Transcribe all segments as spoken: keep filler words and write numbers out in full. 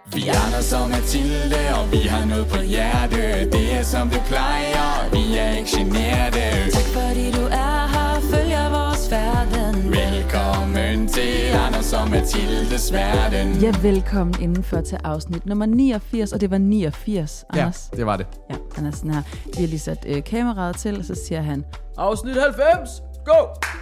Vi er Anders og Mathilde, og vi har noget på hjerte. Det er som det plejer, vi er ikke generte. Tak fordi du er her, følger vores verden. Velkommen til Anders og Mathildes verden. Ja, velkommen indenfor til afsnit nummer niogfirs, og det var niogfirs, Anders. Ja, det var det. Ja, han er sådan her. Vi har lige sat øh, kameraet til, og så siger han, afsnit halvfems, go!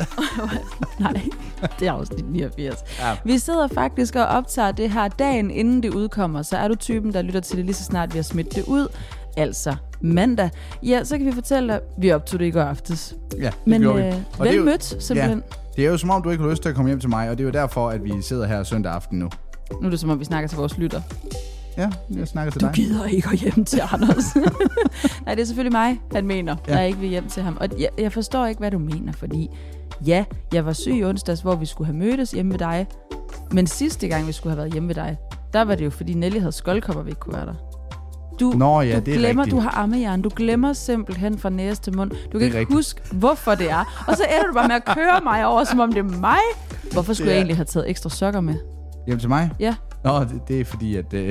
Nej, det er afsnit niogfirs. Ja. Vi sidder faktisk og optager det her dagen, inden det udkommer, så er du typen, der lytter til det lige så snart, vi har smidt det ud, altså mandag. Ja, så kan vi fortælle dig, vi optog det i går aftes. Ja, det Men gjorde øh, vi. vel mødt, simpelthen. Ja, det er jo som om, du ikke har lyst til at komme hjem til mig, og det er jo derfor, at vi sidder her søndag aften nu. Nu er det som om, vi snakker til vores lytter. Ja, jeg snakker til du dig. Du gider ikke at hjem til Anders. Nej, det er selvfølgelig mig, han mener, ja. Der ikke vil hjem til ham. Og jeg, jeg forstår ikke, hvad du mener, fordi ja, jeg var syg i onsdags, hvor vi skulle have mødtes hjemme ved dig. Men sidste gang, vi skulle have været hjemme ved dig, der var det jo, fordi Nelly havde skoldkopper, vi ikke kunne være der. Du, Nå ja, du det er glemmer, rigtigt. Du har ammejern. Du glemmer simpelthen fra næse til mund. Du kan ikke rigtigt. huske, hvorfor det er. Og så ender du bare med at køre mig over, som om det er mig. Hvorfor skulle er... jeg egentlig have taget ekstra sokker med? Hjem til mig? Ja. Nå, det, det er fordi, at, øh,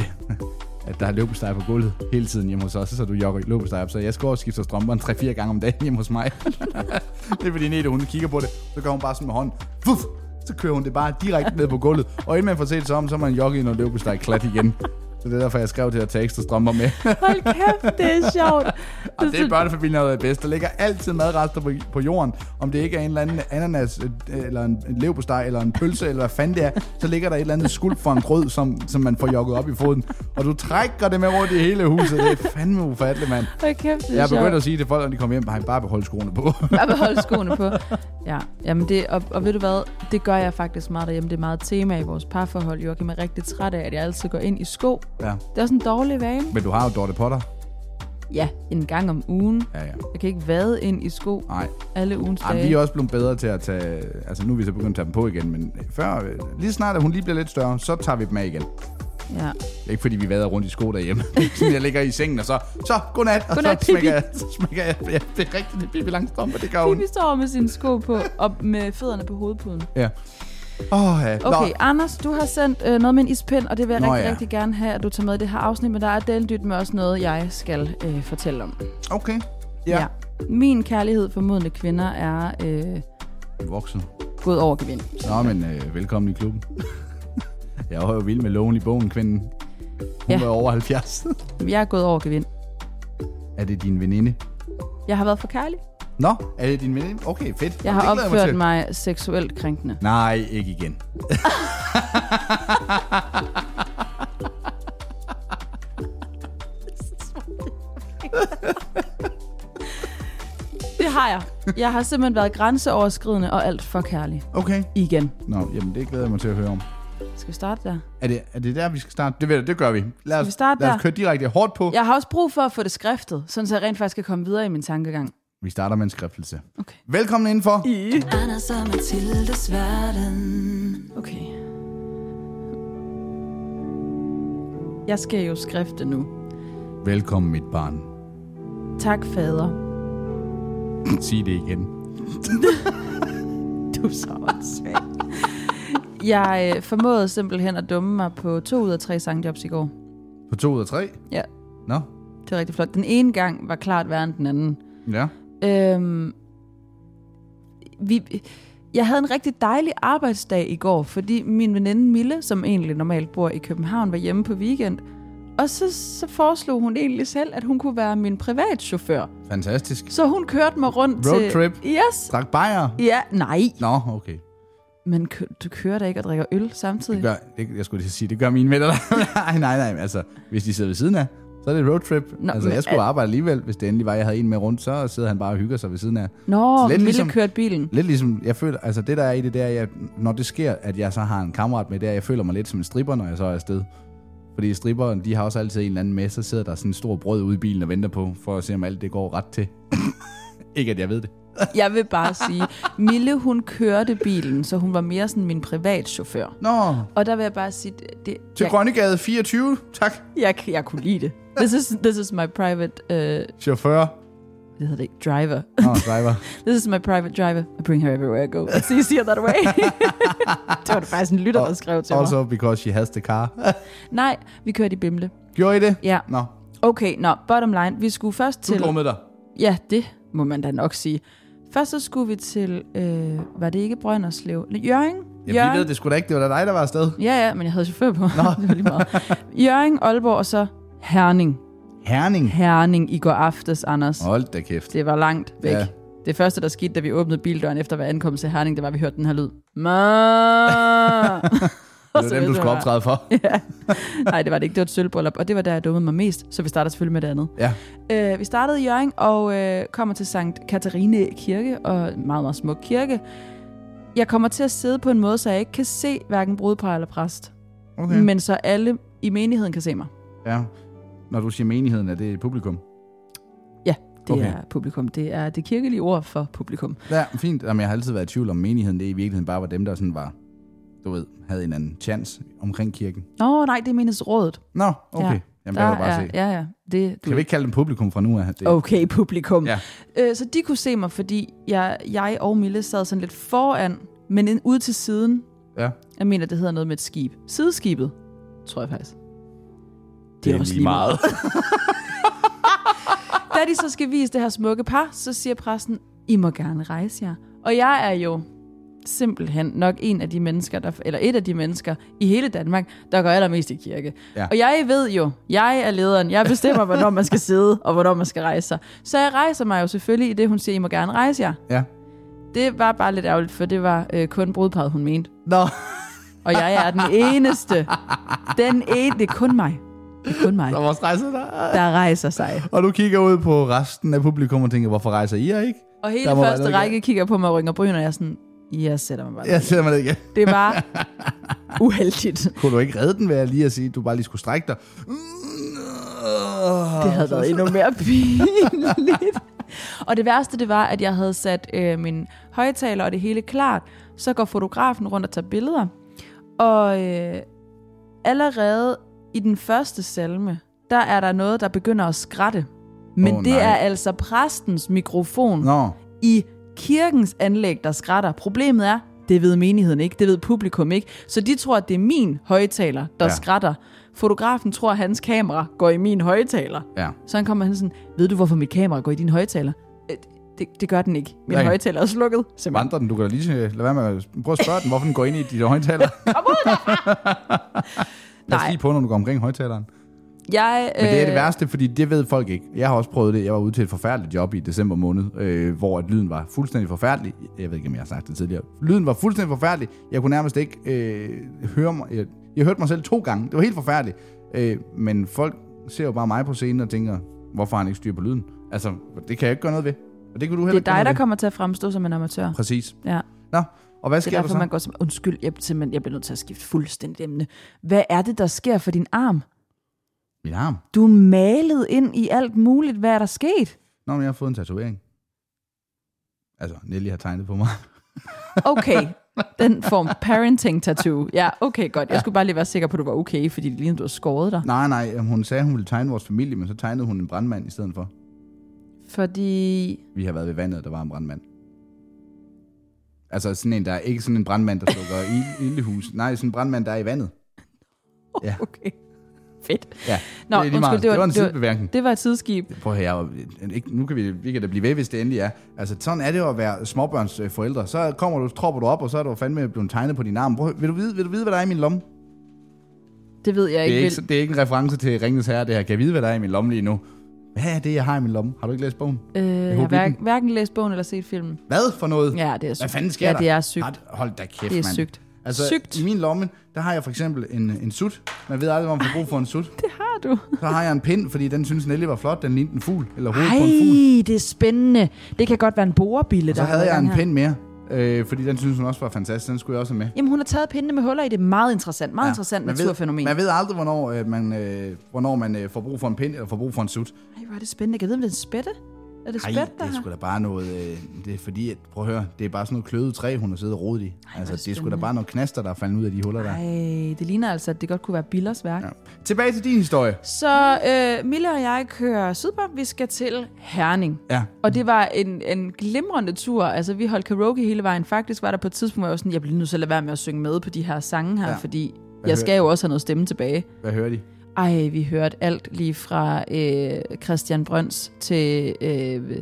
at der er løbesteg på gulvet hele tiden hjemme hos os, så du jogger løbesteg op. Så jeg skal også skifte strømperne tre-fire gange om dagen hjemme hos mig. Det er fordi Nete, hun kigger på det, så går hun bare sådan med hånden. Fuff! Så kører hun det bare direkte ned på gulvet. Og inden man får set sig om, så er man jogget i noget løbesteg klat igen. Så det er derfor, jeg skrev til at tage ekstra strømper med. Hold kæft, det er sjovt. Og det er børnefamilien, der er bedst. Der ligger altid madrester på, på jorden. Om det ikke er en eller anden ananas, eller en, en leverpostej, eller en pølse, eller hvad fanden det er, så ligger der et eller andet skuld for en grød, som, som man får jogget op i foden. Og du trækker det med rundt i hele huset. Det er fandme ufatteligt, mand. Hold kæft, det er Jeg er begyndt sjovt. at sige til folk, når de kommer hjem, bare, bare behold skoene på. Bare behold skoene på. Ja, jamen det, og, og ved du hvad, det gør jeg faktisk meget derhjemme. Det er meget tema i vores parforhold. Joachim er rigtig træt af, at jeg altid går ind i sko. Ja. Det er sådan en dårlig vane. Men du har jo Dorte Potter. Ja, en gang om ugen. Ja, ja. Jeg kan ikke vade ind i sko. Nej. Alle ugens Ej, dage. vi er også blevet bedre til at tage... Altså nu er vi så begyndt at tage dem på igen, men før, lige snart at hun lige bliver lidt større, så tager vi dem af igen. Ja. Det er ikke fordi, vi vader rundt i sko derhjemme. Sådan, jeg ligger i sengen, og så, så godnat, og Godnat, så smækker jeg, så smækker jeg. Ja, det er rigtigt, det er Pippi Langstrømpe, det gør hun. Pippi står med sine sko på, og med fødderne på hovedpuden. Ja. Oh, ja. Okay, Nå. Anders, du har sendt øh, noget med en ispind, og det vil jeg Nå, rigtig, ja. rigtig gerne have, at du tager med i det her afsnit, men der er deldyt med også noget, jeg skal øh, fortælle om. Okay, ja. ja. Min kærlighed for modne kvinder er øh, voksen. Gået over gevind. Nå, men øh, velkommen i klubben. Jeg var jo vild med loven i bogen, kvinden. Hun ja. var over halvfjerds. Jeg er gået over gevind. Er det din veninde? Jeg har været for kærlig. Nå, er det din veninde? Okay, fedt. Jeg har det opført mig, mig seksuelt krænkende. Nej, ikke igen. Det har jeg. Jeg har simpelthen været grænseoverskridende og alt for kærlig. Okay. Igen. Nå, jamen det glæder jeg mig til at høre om. Skal vi starte der? Er det, er det der, vi skal starte? Det, ved jeg, det gør vi. Lad os, vi starte lad os der? køre direkte hårdt på. Jeg har også brug for at få det skriftet, sådan så jeg rent faktisk kan komme videre i min tankegang. Vi starter med en skriftelse. Okay. Velkommen indenfor. I. Anders og Mathildes verden. Okay. Jeg skal jo skrifte nu. Velkommen, mit barn. Tak, fader. Sig det igen. Du er så åndssvag. Jeg øh, formåede simpelthen at dumme mig på to ud af tre sangjobs i går. På to ud af tre? Ja. Nå. Det er rigtig flot. Den ene gang var klart værre end den anden. Ja. Øhm, vi, jeg havde en rigtig dejlig arbejdsdag i går, fordi min veninde Mille, som egentlig normalt bor i København, var hjemme på weekend. Og så, så foreslog hun egentlig selv, at hun kunne være min privatchauffør. Fantastisk. Så hun kørte mig rundt Road til... trip? Yes. Drak bajer? Ja, nej. Nå, okay. Men kø, du kører da ikke og drikker øl samtidig? Det gør, det, jeg skulle lige sige, det gør mine venner. nej, nej, nej. Altså, hvis de sidder ved siden af, så er det road trip. Nå, altså, jeg skulle arbejde alligevel. Hvis det endelig var, jeg havde en med rundt, så sidder han bare og hygger sig ved siden af. Nå, Mille ligesom, kørte bilen. Lidt ligesom, jeg føler, altså det der er i det der, jeg, når det sker, at jeg så har en kammerat med der, jeg føler mig lidt som en stripper, når jeg så er afsted. Fordi stripperen, de har også altid en eller anden med, så sidder der sådan en stor brød ude i bilen og venter på, for at se, om alt det går ret til. Ikke at jeg ved det. Jeg vil bare sige, Mille, hun kørte bilen, så hun var mere sådan min privatchauffør. Nå. Og der vil jeg bare sige... Det, til jeg, Grønnegade fireogtyve, tak. Jeg, jeg kunne lide det. This is, this is my private... Uh... Chauffør. det hedder det ikke, driver. Oh, driver. This is my private driver. I bring her everywhere I go. It's easier that way. Det var det faktisk en lytter, der skrev til mig. Also because she has the car. Nej, vi kørte i Bimle. Gjorde I det? Ja. Nå. Okay, nå, bottom line. Vi skulle først til... Du drog med dig. Ja, det må man da nok sige. Først så skulle vi til, øh, var det ikke Brønderslev? Hjørring? Jamen, vi ved det sgu da ikke. Det var da dig, der var afsted. Ja, ja, men jeg havde chauffør på. det var lige meget. Hjørring, Aalborg og så Herning. Herning? Herning i går aftes, Anders. Hold da kæft. Det var langt væk. Ja. Det første, der skete, da vi åbnede bildøren efter at være ankommet til Herning, det var, at vi hørte den her lyd. Mæ! Det var dem, du skulle optræde for. Ja. Nej, det var det ikke. Det var et sølvbryllup, og det var der, jeg dummede mig mest. Så vi starter selvfølgelig med det andet. Ja. Øh, vi startede i Hjørring og øh, kommer til Sankt Katarine Kirke, og en meget, meget smuk kirke. Jeg kommer til at sidde på en måde, så jeg ikke kan se hverken brudepar eller præst. Okay. Men så alle i menigheden kan se mig. Ja. Når du siger menigheden, er det publikum? Ja, det Okay. er publikum. Det er det kirkelige ord for publikum. Ja, fint. Jamen, jeg har altid været i tvivl om menigheden. Det i virkeligheden bare var dem, der sådan var, du ved, havde en anden chance omkring kirken. Nå, nej, det er menighedsrådet. Nå, okay. Ja. Jamen, Der det var bare er, se. ja, ja. Det, du Kan vi ikke kalde dem publikum fra nu af? Det... Okay, publikum. Ja. Øh, så de kunne se mig, fordi jeg, jeg og Mille sad sådan lidt foran, men ind, ude til siden. Ja. Jeg mener, det hedder noget med et skib. Sideskibet, tror jeg faktisk. Det er også lige meget. Da de så skal vise det her smukke par, så siger præsten, I må gerne rejse jer. Og jeg er jo simpelthen nok en af de mennesker, der, eller et af de mennesker i hele Danmark, der går allermest i kirke. Ja. Og jeg ved jo, jeg er lederen, jeg bestemmer, hvornår man skal sidde, og hvornår man skal rejse sig. Så jeg rejser mig jo selvfølgelig i det, hun siger, I må gerne rejse jer. Ja. Det var bare lidt ærgerligt, for det var øh, kun brudparret, hun mente. Nå. Og jeg er den eneste. Den ene, det er kun mig. Det er kun mig, Der var rejser der. der rejser sig. Og du kigger ud på resten af publikum og tænker, hvorfor rejser I jer ikke? Og hele Der må være første noget række kigger på mig og rynger bryn, og jeg er sådan, jeg sætter mig bare. Jeg ser mig det igen. Det var uheldigt. Kunne du ikke redde den ved at lige at sige, at du bare lige skulle strække dig? Det havde været endnu mere pinligt. Og det værste, det var, at jeg havde sat øh, min højtaler og det hele klart. Så går fotografen rundt og tager billeder. Og øh, allerede i den første salme, der er der noget, der begynder at skratte. Men Åh, det nej. er altså præstens mikrofon Nå. i kirkens anlæg, der skratter. Problemet er, det ved menigheden ikke, det ved publikum ikke. Så de tror, at det er min højtaler, der Ja. skratter. Fotografen tror, at hans kamera går i min højtaler. Ja. Så han kommer hen sådan, ved du, hvorfor mit kamera går i din højtaler? Øh, Det, det gør den ikke. Min Nej. højtaler er slukket. Simpelthen. Vandrer den, du kan da lige lade være med at prøve at spørge den, hvorfor den går ind i de højtaler. Pas Nej. lige på, når du går omkring højtaleren. Jeg, Men det er det øh, værste, fordi det ved folk ikke. Jeg har også prøvet det. Jeg var ude til et forfærdeligt job i december måned, øh, hvor at lyden var fuldstændig forfærdelig. Jeg ved ikke, om jeg har sagt det tidligere. Lyden var fuldstændig forfærdelig. Jeg kunne nærmest ikke øh, høre mig. Jeg, jeg hørte mig selv to gange. Det var helt forfærdeligt. Øh, men folk ser jo bare mig på scenen og tænker, hvorfor har han ikke styr på lyden? Altså, det kan jeg ikke gøre noget ved. Og det kan du heller Det ikke er gøre dig, der noget kommer til at fremstå som en amatør. ved. Præcis. Ja. Nå, og hvad Det er sker der derfor, så? man går som... Undskyld, jeg, simpelthen, jeg bliver nødt til at skifte fuldstændig emne. Hvad er det, der sker for din arm? Min arm. Du er malet ind i alt muligt. Hvad er der sket? Nå, men jeg har fået en tatovering. Altså, Nelly har tegnet på mig. Okay, den form parenting tattoo. Ja, okay, godt. Jeg skulle bare lige være sikker på, at du var okay, fordi det lignede, du har skåret dig. Nej, nej, hun sagde, hun ville tegne vores familie, men så tegnede hun en brandmand i stedet for. Fordi... Vi har været ved vandet, og der var en brandmand. Altså sådan en, der er ikke sådan en brandmand, der slukker ild, ildehus. Nej, sådan en brandmand, der er i vandet. Ja. Okay, fedt. Ja, Nå, det er lige undskyld, meget. det var, Det var en det var, sidebemærkning. det var et tidsskib. Prøv at høre, jeg, ikke, nu kan vi, vi kan da blive ved, hvis det endelig er. Altså, sådan er det jo at være småbørns øh, forældre. Så kommer du, tropper du op, og så er du fandme blevet tegnet på din arm. Prøv, vil, du vide, vil du vide, hvad der er i min lomme? Det ved jeg Det ikke. er Vil... ikke, det er ikke en reference til Ringenes Herre, det her. Kan jeg vide, hvad der er i min lomme lige nu? Hvad er det, jeg har i min lomme? Har du ikke læst bogen? Øh, jeg har hverken, hverken læst bogen eller set filmen. Hvad for noget? Ja, det er sygt. Hvad fanden sker ja, der? det er sygt. Hold, hold da kæft, Det er mand. sygt. Altså, Sygt. i min lomme, der har jeg for eksempel en, en sut. Man ved aldrig, hvor man får brug for en sut. Det har du. Så har jeg en pind, fordi den synes Nelly var flot. Den lignede en fugl, eller hovedet på en fugl. Ej, det er spændende. Det kan godt være en borebille, Og så der har havde været jeg i en gang her. pind mere, øh, fordi den synes hun også var fantastisk. Den skulle jeg også have med. Jamen, hun har taget pindene med huller i. Det er meget interessant. Meget ja, interessant man naturfænomen. Ved, man ved aldrig, hvornår øh, man, øh, hvornår man øh, får brug for en pind, eller får brug for en sut. Ej, hvor er det spændende. Kan jeg vide, om det er en spætte? Er det Ej, spæt, det der er her? sgu da bare noget... Øh, det er fordi, at, prøv at høre, det er bare sådan noget kløvet træ, hun har siddet og rodet i. Ej, altså, det er sgu da spændende. bare nogle knaster, der er faldet ud af de huller der. Ej, det ligner altså, at det godt kunne være Billers værk. Ja. Ja. Tilbage til din historie. Så øh, Mille og jeg kører sydpå. Vi skal til Herning. Ja. Og det var en, en glimrende tur. Altså, vi holdt karaoke hele vejen. Faktisk var der på et tidspunkt, hvor jeg var sådan, jeg bliver nødt til at lade være med at synge med på de her sange her, ja. fordi Hvad jeg skal hør- jo også have noget stemme tilbage. Hvad hører de? Ej, vi hørte alt lige fra øh, Christian Brøns til øh,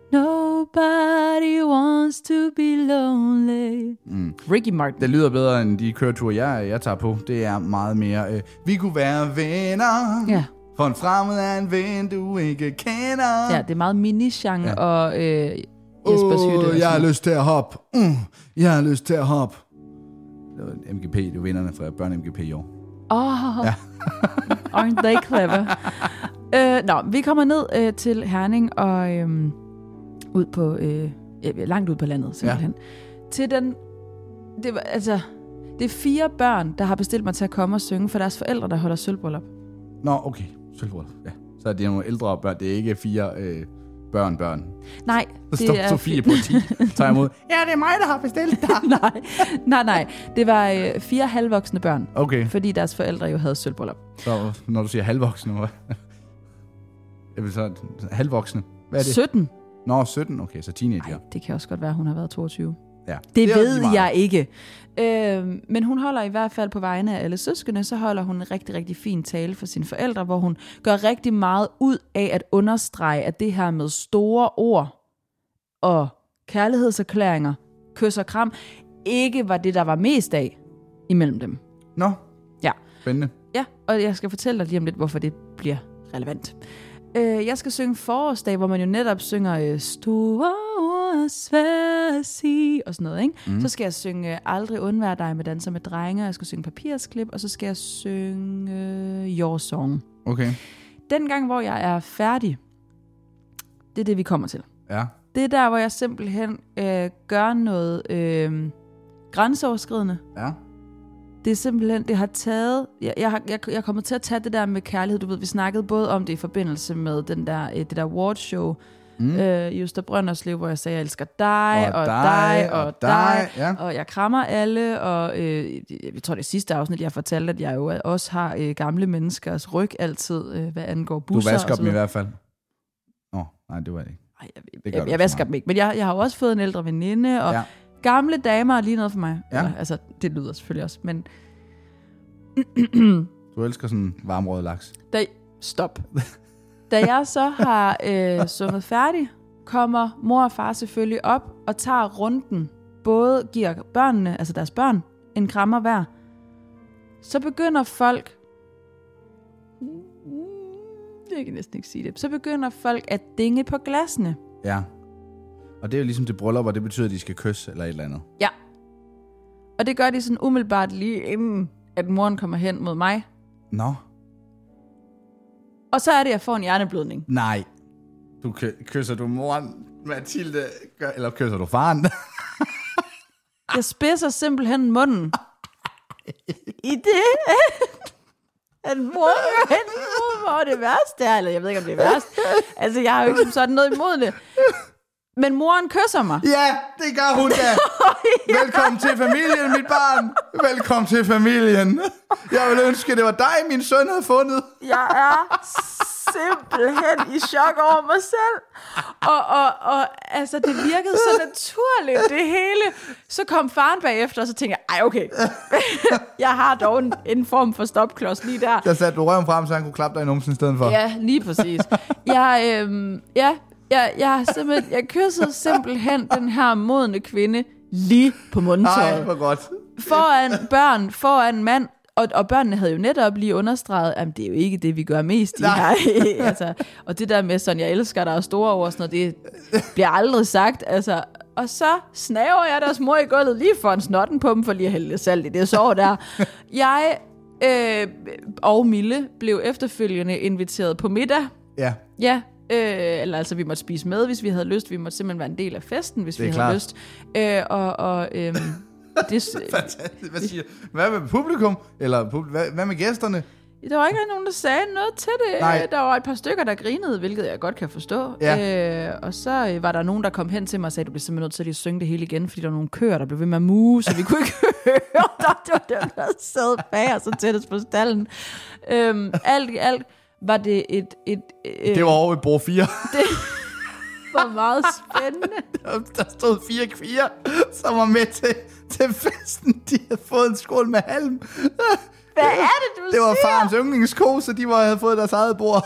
Nobody wants to be lonely. Mm. Ricky Martin. Det lyder bedre end de køreture, jeg, jeg tager på. Det er meget mere... Øh, vi kunne være venner. Ja. For en fremmed er en ven, du ikke kender. Ja, det er meget mini-genre Ja. og øh, Jespers Hytte. og Åh, sådan jeg har noget. lyst til at hoppe. Mm, jeg har lyst til at hoppe. Det var M G P, det var vinderne fra Børn M G P i år. Åh, oh, Ja. aren't they clever? uh, nå, vi kommer ned uh, til Herning og um, ud på, uh, langt ud på landet simpelthen. Ja. Til den, det var, altså, det er fire børn, der har bestilt mig til at komme og synge for deres forældre, der holder sølvbryllup. Nå, okay. Sølvbryllup. Ja. Så er det nogle ældre børn. Det er ikke fire øh, børn, børn. Nej, Så det står er... Sofie på ti. Tager imod. Ja, det er mig, der har bestilt dig. nej, nej, nej. Det var uh, fire halvvoksne børn, Okay. fordi deres forældre jo havde sølvbryllup. Så når du siger halvvoksne, hvad? Jeg vil så halvvoksne. Hvad er det? sytten. Nå, sytten. Okay, så teenager. Ej, det kan også godt være, hun har været toogtyve. Ja. Det, er det ved lige meget. jeg ikke. Øh, men hun holder i hvert fald på vegne af alle søskende, så holder hun en rigtig, rigtig fin tale for sine forældre, hvor hun gør rigtig meget ud af at understrege, at det her med store ord og kærlighedserklæringer, kys og kram, ikke var det, der var mest af imellem dem. Nå, Ja. spændende. Ja, og jeg skal fortælle dig lige om lidt, hvorfor det bliver relevant. Øh, jeg skal synge forårsdag, hvor man jo netop synger øh, store ord, svære at sige, og sådan noget, ikke? Mm. Så skal jeg synge øh, Aldrig undvær dig med Danser med drenge, og jeg skal synge Papirsklip, og så skal jeg synge øh, Your Song. Okay. Den gang, hvor jeg er færdig, det er det, vi kommer til. Ja. Det er der, hvor jeg simpelthen øh, gør noget øh, grænseoverskridende. Ja. Det er simpelthen, det har taget, jeg, jeg, har, jeg, jeg kommer til at tage det der med kærlighed, du ved, vi snakkede både om det i forbindelse med den der, det der awardshow mm. øh, i Øster Brønderslev, hvor jeg sagde, jeg elsker dig, og, og dig, og, og dig, dig ja. og jeg krammer alle, og øh, jeg tror det sidste afsnit, jeg fortalte, at jeg jo også har øh, gamle menneskers ryg altid, øh, hvad angår busser. Du vasker og så dem i videre. hvert fald. Nå, nej, det var det ikke. Ej, jeg, Det jeg, gør jeg, du jeg ikke så vasker meget. dem ikke, men jeg, jeg har jo også fået en ældre veninde, og Ja. gamle damer er lige noget for mig. Ja. Eller, altså, det lyder selvfølgelig også, men Du elsker sådan varmrød laks. Da, stop. Da jeg så har øh, sunget færdig, kommer mor og far selvfølgelig op og tager runden. Både giver børnene, altså deres børn, en krammer hver. Så begynder folk... Jeg kan næsten ikke sige det. Så begynder folk at dinge på glasene. Ja. Og det er jo ligesom til bryllup, og det betyder, at de skal kysse eller et eller andet. Ja. Og det gør de sådan umiddelbart lige inden, at moren kommer hen mod mig. Nå. Og så er det, at jeg får en hjerneblødning. Nej. Du ky- kysser du moren, Mathilde, gør, eller kysser du faren? Jeg spidser simpelthen munden. I det, at mor er hen mod mig, og det værste er, eller jeg ved ikke, om det er værst. Altså, jeg har jo ikke som sådan noget imod det. Men moren kysser mig. Ja, det gør hun da. Velkommen til familien, mit barn. Velkommen til familien. Jeg vil ønske, det var dig, min søn havde fundet. Jeg er simpelthen i chok over mig selv. Og, og, og altså, det virkede så naturligt, det hele. Så kom faren bagefter, og så tænkte jeg, ej okay, jeg har dog en, en form for stopklods lige der. Der satte du røven frem, så han kunne klappe dig i numsen i stedet for. Ja, lige præcis. Jeg, øhm, ja, jeg, jeg, har simpelthen, jeg kyssede simpelthen den her modne kvinde lige på mundtøjet. Ej, hvor godt. Foran børn, foran mand. Og, og børnene havde jo netop lige understreget, at det er jo ikke det, vi gør mest i her. altså, og det der med sådan, jeg elsker dig og store ord, sådan noget, det bliver aldrig sagt. Altså, og så snaver jeg deres mor i gulvet lige for en snotten på dem, for lige at hælde lidt salt i det sår der. Jeg øh, og Mille blev efterfølgende inviteret på middag. Ja. Ja, øh, eller altså vi måtte spise med, hvis vi havde lyst. Vi måtte simpelthen være en del af festen, hvis vi havde klart. lyst. Øh, og og øh, det, Fantastisk. Hvad siger Hvad med publikum? Eller pub- hvad, hvad med gæsterne? Der var ikke nogen, der sagde noget til det. Nej. Der var et par stykker, der grinede, hvilket jeg godt kan forstå. Ja. Øh, og så øh, var der nogen, der kom hen til mig og sagde, du bliver simpelthen nødt til at lige synge det hele igen, fordi der var nogle køer, der blev ved med at mue, så vi kunne ikke høre. Der, det var dem, der sad bag os og tættest på stallen. Øhm, alt i alt var det et... et øh, Det var over i bord fire. Det var meget spændende. Der stod fire kvier, som var med til, til festen. De havde fået en skål med halm. Hvad er det, du Det var siger? farens yndlingsko, så de var, havde fået deres eget bord.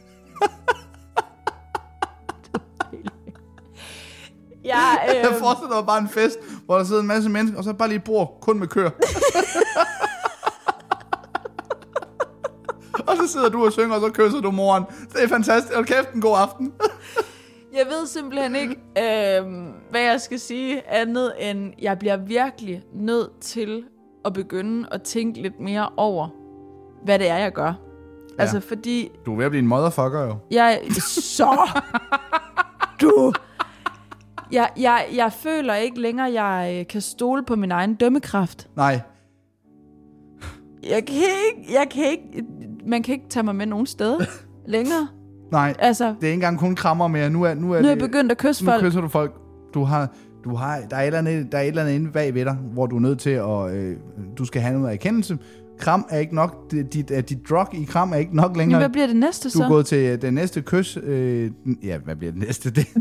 Ja, øh... Jeg forestiller mig bare en fest, hvor der sidder en masse mennesker, og så bare lige et bord kun med køer. Og så sidder du og synger, og så kysser du moren. Det er fantastisk. Hold kæft, en god aften. Jeg ved simpelthen ikke, øh, hvad jeg skal sige andet end, jeg bliver virkelig nødt til at begynde at tænke lidt mere over, hvad det er, jeg gør. Ja. Altså, fordi... Du er ved at blive en motherfucker, jo. Jeg... Så... Du... Jeg, jeg, jeg føler ikke længere, jeg kan stole på min egen dømmekraft. Nej. Jeg kan ikke... Jeg kan ikke... Man kan ikke tage mig med nogen steder længere. Nej, altså, det er ikke engang kun krammer mere. Nu er, nu er, nu er det, jeg begyndt at kysse nu folk. Nu kysser du folk. Du har, du har, der, er et eller andet, der er et eller andet inde bag ved dig, hvor du er nødt til at... Øh, du skal have noget erkendelse. Kram er ikke nok. Dit, dit drug i kram er ikke nok længere. Men hvad bliver det næste så? Du er gået til den næste kys. Øh, ja, hvad bliver det næste? Det?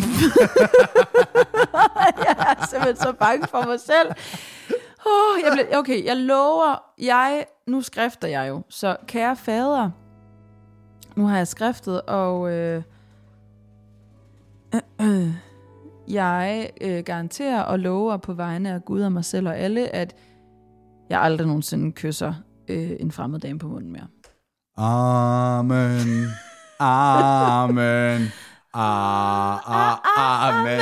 Jeg er simpelthen så bange for mig selv. Oh, jeg bliver, okay, jeg lover, jeg, nu skrifter jeg jo, så kære fader, nu har jeg skriftet, og øh, øh, øh, jeg øh, garanterer og lover på vegne af Gud og mig selv og alle, at jeg aldrig nogensinde kysser øh, en fremmed dame på munden mere. Amen. Amen. Ah, ah, amen.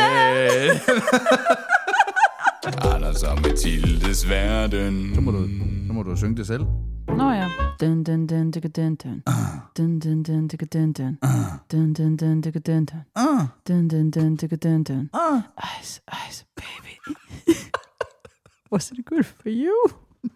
Anders og Mathildes verden. Så må du, så må du synge det selv. Nå ja. Dun dun dun dun dun dun. Dun dun dun dun dun dun. Dun dun dun dun dun dun. Dun dun dun dun dun dun. Ice, ice, baby. Was it good for you?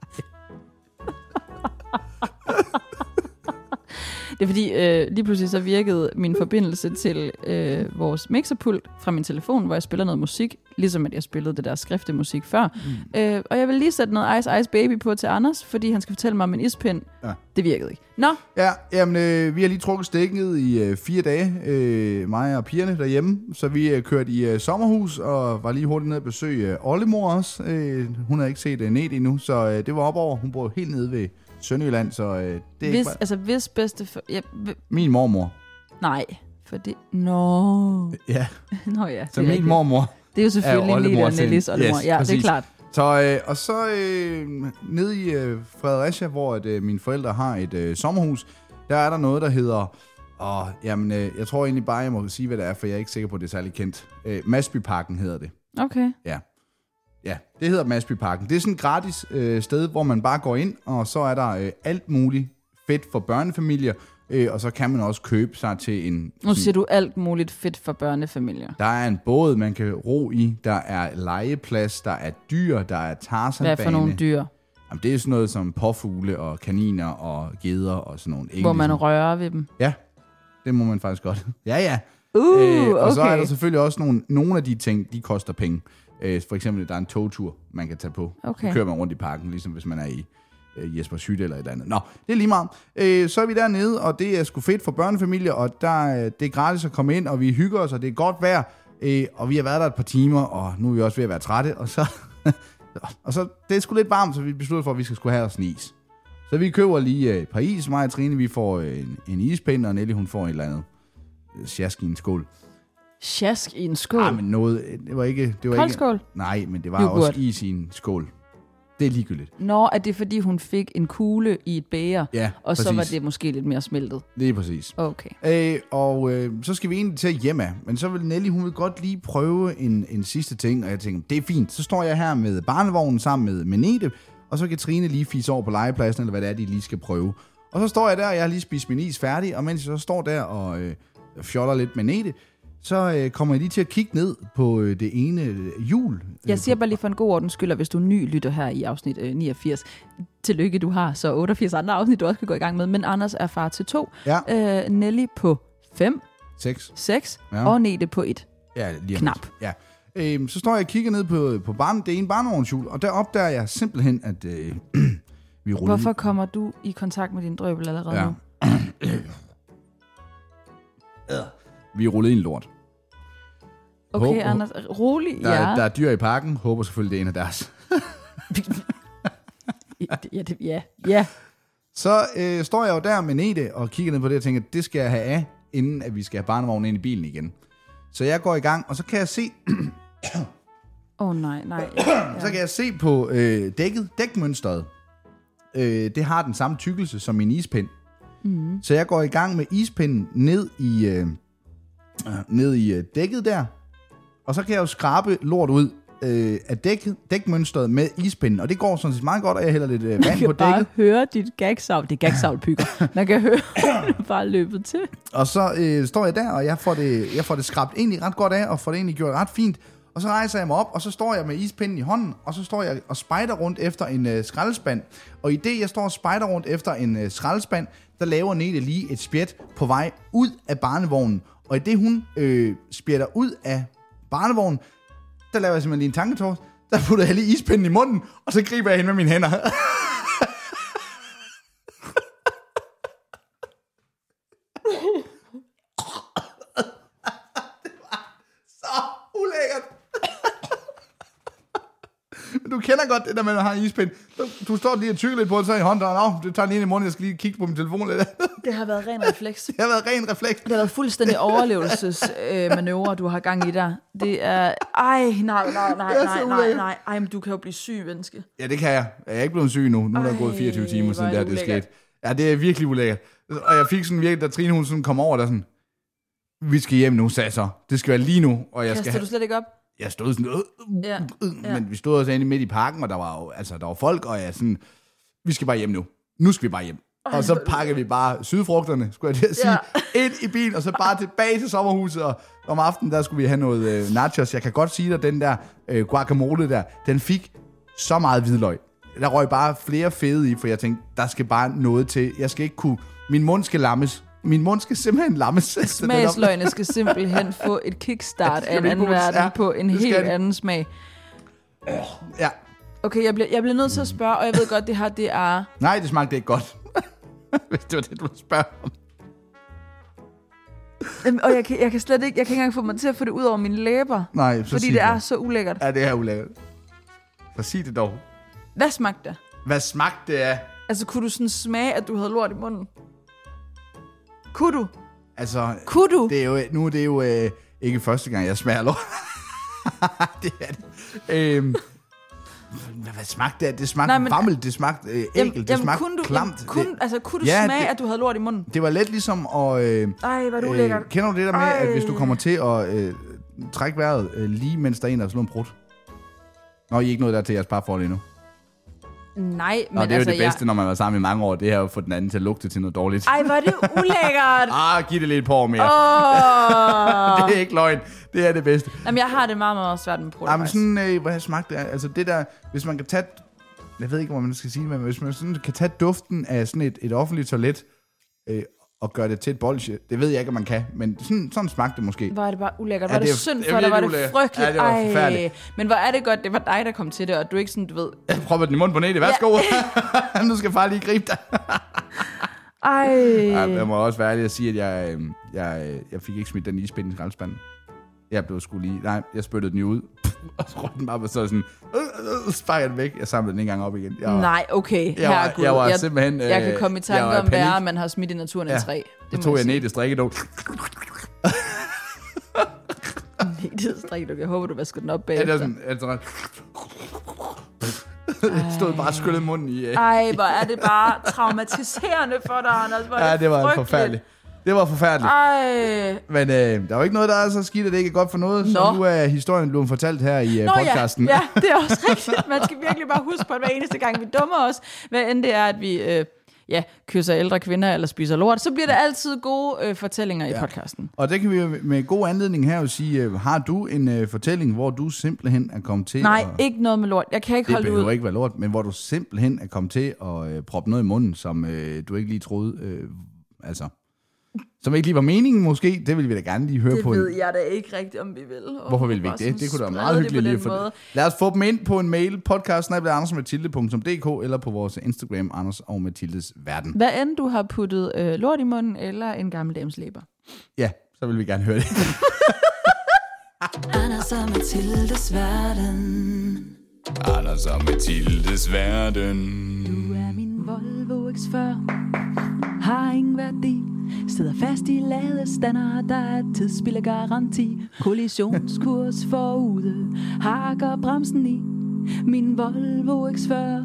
Det er fordi, øh, lige pludselig så virkede min forbindelse til øh, vores mixerpult fra min telefon, hvor jeg spiller noget musik, ligesom at jeg spillede det der skriftemusik før. Mm. Øh, og jeg vil lige sætte noget Ice Ice Baby på til Anders, fordi han skal fortælle mig om en ispind. Ja. Det virkede ikke. Nå? Ja, jamen, øh, vi har lige trukket stikket i øh, fire dage, øh, mig og pigerne derhjemme, så vi øh, kørte i øh, sommerhus, og var lige hurtigt ned at besøge øh, oldemor også. Øh, hun havde ikke set øh, Ned endnu, så øh, det var op over. Hun bor helt nede ved Sønderjylland, så øh, det er hvis, ikke bare... Altså, hvis bedste... For, ja, v- Min mormor. Nej, for det... Nå... Ja, Nå ja. så min mormor. Det er jo selvfølgelig er Lille og Nellis oldemor. Yes, ja, præcis. det er klart. Så, øh, og så øh, nede i øh, Fredericia, hvor at, øh, mine forældre har et øh, sommerhus, der er der noget, der hedder... Åh, jamen, øh, jeg tror egentlig bare, jeg må sige, hvad det er, for jeg er ikke sikker på, at det er særlig kendt. Øh, Masbyparken hedder det. Okay. Ja. Ja, det hedder Masbyparken. Det er sådan et gratis øh, sted, hvor man bare går ind, og så er der øh, alt muligt fedt for børnefamilier, øh, og så kan man også købe sig til en... Nu siger du alt muligt fedt for børnefamilier. Der er en båd, man kan ro i, der er legeplads, der er dyr, der er tarzanbane. Hvad for nogle dyr? Jamen, det er sådan noget som påfugle og kaniner og geder og sådan nogle. Hvor man ligesom... rører ved dem? Ja, det må man faktisk godt. ja, ja. Uh, øh, og okay. så er der selvfølgelig også nogle, nogle af de ting, de koster penge. Øh, for eksempel, der er en togtur, man kan tage på. Okay. Så kører man rundt i parken, ligesom hvis man er i øh, Jesper Hytte eller et andet. Nå, det er lige meget. Øh, så er vi dernede, og det er sgu fedt for børnefamilier, og der, det er gratis at komme ind, og vi hygger os, og det er godt vejr. Øh, og vi har været der et par timer, og nu er vi også ved at være trætte, og så... og så, det er sgu lidt varmt, så vi beslutter for, at vi skal skulle have os en is. Så vi køber lige et par is, mig og Trine, vi får en, en ispind, og Nelly, hun får et eller andet sjask i en skål. Sjask i en skål? Ah, men noget, det var ikke... Det var Koldskål? Ikke, nej, men det var Yoghurt. også is i en skål. Det er ligegyldigt. Nå, er det fordi, hun fik en kugle i et bæger, Ja, og præcis. så var det måske lidt mere smeltet? Lige præcis. Okay. Øh, og øh, så skal vi egentlig til hjem af, men så vil Nelly, hun vil godt lige prøve en, en sidste ting, og jeg tænker, det er fint. Så står jeg her med barnevognen sammen med Menete, og så kan Trine lige fise over på legepladsen, eller hvad det er, de lige skal prøve. Og så står jeg der, og jeg har lige spist min is færdig, og mens jeg så står der og øh, fjoller lidt med Menete, så øh, kommer jeg lige til at kigge ned på øh, det ene øh, hjul. Jeg siger bare lige for en god ordens skyld, hvis du er ny lytter her i afsnit øh, niogfirs. Tillykke, du har så otteogfirs andre afsnit, du også kan gå i gang med. Men Anders er far til to. Ja. Øh, Nelly på fem. Seks. Seks. Ja. Og Nete på et. Ja, lige knap. Ja. Øhm, så står jeg og kigger ned på, på barn, det ene barnevognshjul, og der opdager jeg simpelthen, at øh, vi ruller. Hvorfor kommer du i kontakt med din drøbel allerede ja. nu? Vi er rullet i en lort. Okay, Håb, Anders, rolig. der, Ja. der er dyr i parken. Håber selvfølgelig, det er en af deres. ja, det, ja, ja. Så øh, står jeg jo der med Nete og kigger ned på det og tænker, det skal jeg have af, inden at vi skal have barnevognen ind i bilen igen. Så jeg går i gang, og så kan jeg se... Åh oh, nej, nej. Ja. Så kan jeg se på øh, dækket, dækmønstret. Øh, det har den samme tykkelse som min ispind. Mm. Så jeg går i gang med ispinden ned i, øh, ned i øh, dækket der. Og så kan jeg jo skrabe lort ud øh, af dæk, dækmønstret med ispinden. Og det går sådan set meget godt, at jeg hælder lidt øh, vand på dækket. Man kan bare høre dit gagsavl. Det er gagsavlpykker. Man kan høre det bare løbet til. Og så øh, står jeg der, og jeg får, det, jeg får det skrabt egentlig ret godt af, og får det egentlig gjort ret fint. Og så rejser jeg mig op, og så står jeg med ispinden i hånden, og så står jeg og spejder rundt efter en øh, skraldespand. Og i det, jeg står og spejder rundt efter en øh, skraldespand, der laver Nete lige et spjæt på vej ud af barnevognen. Og i det, hun øh, spjætter ud af barnevognen, der laver jeg simpelthen lige en tanketors. Der putter jeg lige ispinden i munden, og så griber jeg hende med mine hænder. Du kender godt det der med, at man har en ispind. Du, du står lige og tykker lidt på det, så i hånden, og du tager den ind i munden, jeg skal lige kigge på min telefon lidt. Det har været ren refleks. Det har været ren refleks. Det har været fuldstændig overlevelsesmanøvre, øh, du har gang i der. Det er... Ej, nej, nej, nej, nej, nej, nej. Ej, men du kan jo blive syg, menneske. Ja, det kan jeg. Jeg er ikke blevet syg nu. Nu er der gået fireogtyve timer siden, der det er sket. Ja, det er virkelig ulækkert. Og jeg fik sådan virkelig, da Trine hun sådan kom over, der sådan, vi skal hjem nu, sagde så. Det skal være lige nu. Og jeg Kaster skal have... du slet ikke op? Jeg stod sådan, øh, øh, ja. øh, ja. Men vi stod også inde midt i parken, og der var jo, altså, der var folk, og jeg sådan, vi skal bare hjem nu. Nu skal vi bare hjem. Ej, og så pakker vi bare sydfrugterne, skulle jeg til at sige, ja. ind i bilen, og så bare tilbage til sommerhuset, og om aftenen, der skulle vi have noget øh, nachos. Jeg kan godt sige dig, den der øh, guacamole der, den fik så meget hvidløg. Der røg bare flere fede i, for jeg tænkte, der skal bare noget til. Jeg skal ikke kunne, min mund skal lammes. Min mund skal simpelthen lammes. Smagsløgene skal simpelthen få et kickstart af en anden verden ja, på en helt det. anden smag. Ja. Okay, jeg bliver, jeg bliver nødt til at spørge, og jeg ved godt, det her, det er... Nej, det smagte ikke godt. Hvis det var det, du spørger om. Jamen, og jeg kan, jeg kan slet ikke, jeg kan ikke engang få mig til at få det ud over mine læber. Nej, så fordi det, det er så ulækkert. Ja, det er ulækkert. Så sig det dog. Hvad smagte det? Hvad smagte det af? Altså, kunne du sådan smage, at du havde lort i munden? Kunne du? Altså, kunne du? Det er jo, nu er det jo øh, ikke første gang, jeg smager lort. det er det. Øhm, hvad, hvad smagte det? Det smagte Nej, men, vammel, det smagte øh, ægel, jamen, det smagte kunne du, klamt. Jamen, kunne, altså, kunne du ja, smage, det, at du havde lort i munden? Det var lidt ligesom at... Øh, Ej, hvor er du øh, lækkert. Kender du det der med, Ej. at hvis du kommer til at øh, trække vejret øh, lige mens der er en, der slår en brud? Nå, I er ikke noget der til jeres parforhold endnu. Nej, men Nå, det er altså, jo det bedste, jeg... når man var sammen i mange år. Det er jo at få den anden til at lugte til noget dårligt. Ej, hvor er det ulækkert. ah, giv det lidt på mere. Oh. det er ikke løgn. Det er det bedste. Jamen, jeg har det meget, meget svært med brutter. Jamen, sådan, øh, hvad smagte det? Altså, det der, hvis man kan tage... Jeg ved ikke, hvor man skal sige det, men hvis man sådan kan tage duften af sådan et, et offentligt toilet, øh, og gøre det til et bolsje, det ved jeg ikke, om man kan, men sådan, sådan smagte det måske. Hvor er det bare ulækkert. Ja, var det, det er, synd for dig, var det frygteligt. Ja, det var forfærdeligt. Ej, men hvor er det godt, det var dig, der kom til det, og du ikke sådan, du ved... Jeg prøver den i munden på Nete, værsgo. Ja. Nu skal far lige gribe dig. Ej. Ja, jeg må også være ærlig at sige, at jeg, jeg, jeg fik ikke smidt den ispind i skraldespanden. Jeg blev sgu lige... Nej, jeg spyttede den jo ud. Og så røg den bare, så sådan... Øh, øh, sparkede den væk. Jeg samlede den ikke engang op igen. Jeg var, Nej, okay. Jeg var, jeg var jeg, simpelthen... Jeg kan komme i tanke om, hvad er, man har smidt i naturen ja, en træ. Det så tog jeg Netes drikkedunk. Netes drikkedunk. Jeg håber, du vasker den op bagefter. Ja, det er sådan... Altså, jeg stod bare og skyllede munden i... Uh, Ej, hvor er det bare traumatiserende for dig, Anders. Hvor ja, det, det var frygteligt. forfærdeligt. Det var forfærdeligt. Ej. Men øh, der er jo ikke noget, der er så skidt, at det ikke er godt for noget. Nå. Så nu er historien blevet fortalt her i uh, Nå, podcasten. Ja, ja, det er også rigtigt. Man skal virkelig bare huske på, at hver eneste gang vi dummer os, hvad end det er, at vi... Øh, ja, kysser ældre kvinder eller spiser lort, så bliver der altid gode øh, fortællinger ja. i podcasten. Og det kan vi jo med god anledning her jo sige, øh, har du en øh, fortælling, hvor du simpelthen er kommet til Nej, at... ikke noget med lort. Jeg kan ikke det holde ud. Det behøver ikke være lort, men hvor du simpelthen er kommet til at øh, proppe noget i munden, som øh, du ikke lige troede, øh, altså... Som ikke lige var meningen måske, det vil vi da gerne lige høre det på. Det ved jeg da ikke rigtigt, om vi vil. Hvorfor vil vi ikke det? Det kunne da være meget hyggeligt lige for. Lad os få dem ind på en mail, podcast snabel-a anders og mathilde punktum d k, eller på vores Instagram, Anders og Mathildes Verden. Hvad end du har puttet øh, lort i munden, eller en gammel dames læber. Ja, så vil vi gerne høre det. Anders og Mathildes Verden. Anders og Mathildes Verden. Du er min Volvo X fyrre, har ingen værdi, sidder fast i ladestander, der er tidsspillergaranti, kollisionskurs forude, hakker bremsen i, min Volvo X fyrre,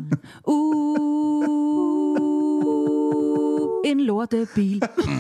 uh, en lortebil.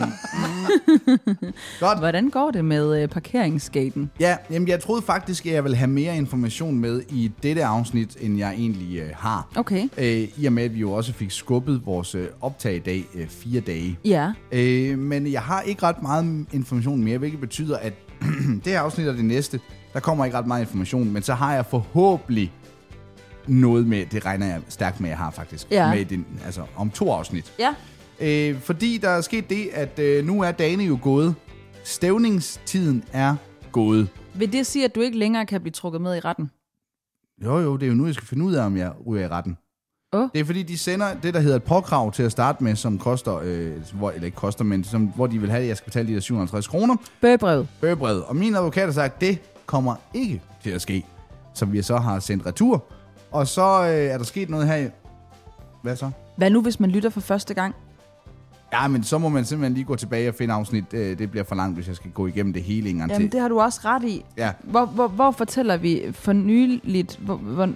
Godt. Hvordan går det med øh, parkeringsgaten? Ja, jamen jeg troede faktisk, at jeg ville have mere information med i dette afsnit, end jeg egentlig øh, har. Okay. Øh, I og med, at vi jo også fik skubbet vores øh, optag i dag øh, fire dage. Ja. Øh, men jeg har ikke ret meget information mere, hvilket betyder, at det her afsnit og det næste, der kommer ikke ret meget information, men så har jeg forhåbentlig noget med, det regner jeg stærkt med, jeg har faktisk, ja. med den, altså om to afsnit. Ja. Øh, fordi der er sket det, at øh, nu er dagene jo gået. Stævningstiden er gået. Vil det sige, at du ikke længere kan blive trukket med i retten? Jo, jo, det er jo nu, jeg skal finde ud af, om jeg ryger i retten. Oh. Det er fordi, de sender det, der hedder et påkrav til at starte med, som koster, øh, hvor, eller ikke koster, men som, hvor de vil have, at jeg skal betale de der syv hundrede og halvtreds kroner. Bøgebrevet. Bøgebrevet. Og min advokat har sagt, at det kommer ikke til at ske. Så vi så har sendt retur. Og så øh, er der sket noget her. Hvad så? Hvad nu, hvis man lytter for første gang? Ja, men så må man simpelthen lige gå tilbage og finde afsnit. Det bliver for langt, hvis jeg skal gå igennem det hele en gang til. Jamen, det har du også ret i. Ja. Hvor, hvor, hvor fortæller vi for nyligt... Hvor, hvor,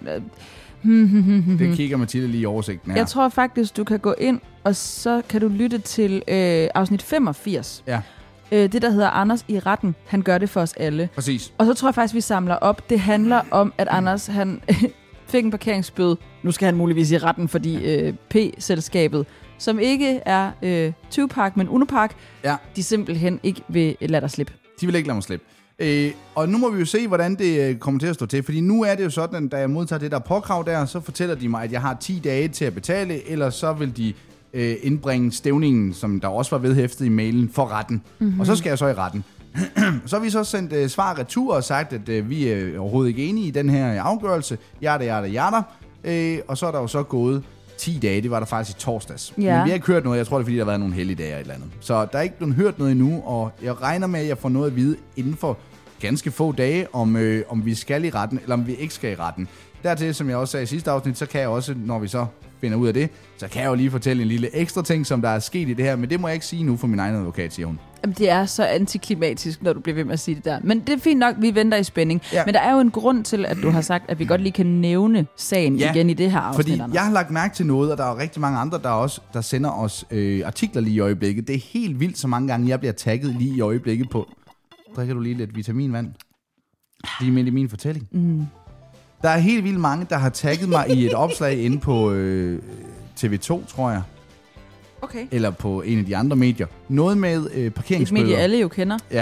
det kigger Mathilde lige i oversigten her. Jeg tror faktisk, du kan gå ind, og så kan du lytte til øh, afsnit femogfirs. Ja. Øh, det, der hedder Anders i retten. Han gør det for os alle. Præcis. Og så tror jeg faktisk, vi samler op. Det handler om, at Anders, han fik en parkeringsbøde. Nu skal han muligvis i retten, fordi øh, P-selskabet, som ikke er øh, Tupac, men Unopark, ja. de simpelthen ikke vil lade dig slippe. De vil ikke lade mig slippe. Øh, og nu må vi jo se, hvordan det kommer til at stå til. Fordi nu er det jo sådan, at da jeg modtager det der påkrav der, så fortæller de mig, at jeg har ti dage til at betale, eller så vil de øh, indbringe stævningen, som der også var vedhæftet i mailen, for retten. Mm-hmm. Og så skal jeg så i retten. Så har vi så sendt øh, svar retur og sagt, at øh, vi er overhovedet ikke enige i den her afgørelse. Jada, jada, jada. Øh, og så er der jo så gået ti dage, det var der faktisk i torsdags. Ja. Men vi har ikke hørt noget, jeg tror det er fordi, der har været nogle helligdage eller et eller andet. Så der er ikke blevet hørt noget endnu, og jeg regner med, at jeg får noget at vide inden for ganske få dage, om, øh, om vi skal i retten, eller om vi ikke skal i retten. Dertil, som jeg også sagde i sidste afsnit, så kan jeg også, når vi så finder ud af det, så kan jeg jo lige fortælle en lille ekstra ting, som der er sket i det her, men det må jeg ikke sige nu for min egen advokat, siger hun. Jamen, det er så antiklimatisk, når du bliver ved med at sige det der. Men det er fint nok, vi venter i spænding. Ja. Men der er jo en grund til, at du har sagt, at vi godt lige kan nævne sagen ja, igen i det her afsnit. Fordi Anders. Jeg har lagt mærke til noget, og der er rigtig mange andre, der også der sender os øh, artikler lige i øjeblikket. Det er helt vildt, så mange gange jeg bliver tagget lige i øjeblikket på. Drikker du lige lidt vitaminvand? Lige midt i min fortælling. Mm. Der er helt vildt mange, der har tagget mig i et opslag inde på øh, T V to, tror jeg. Okay. Eller på en af de andre medier. Noget med øh, parkeringsbøder. Et medie, alle jo kender. Ja.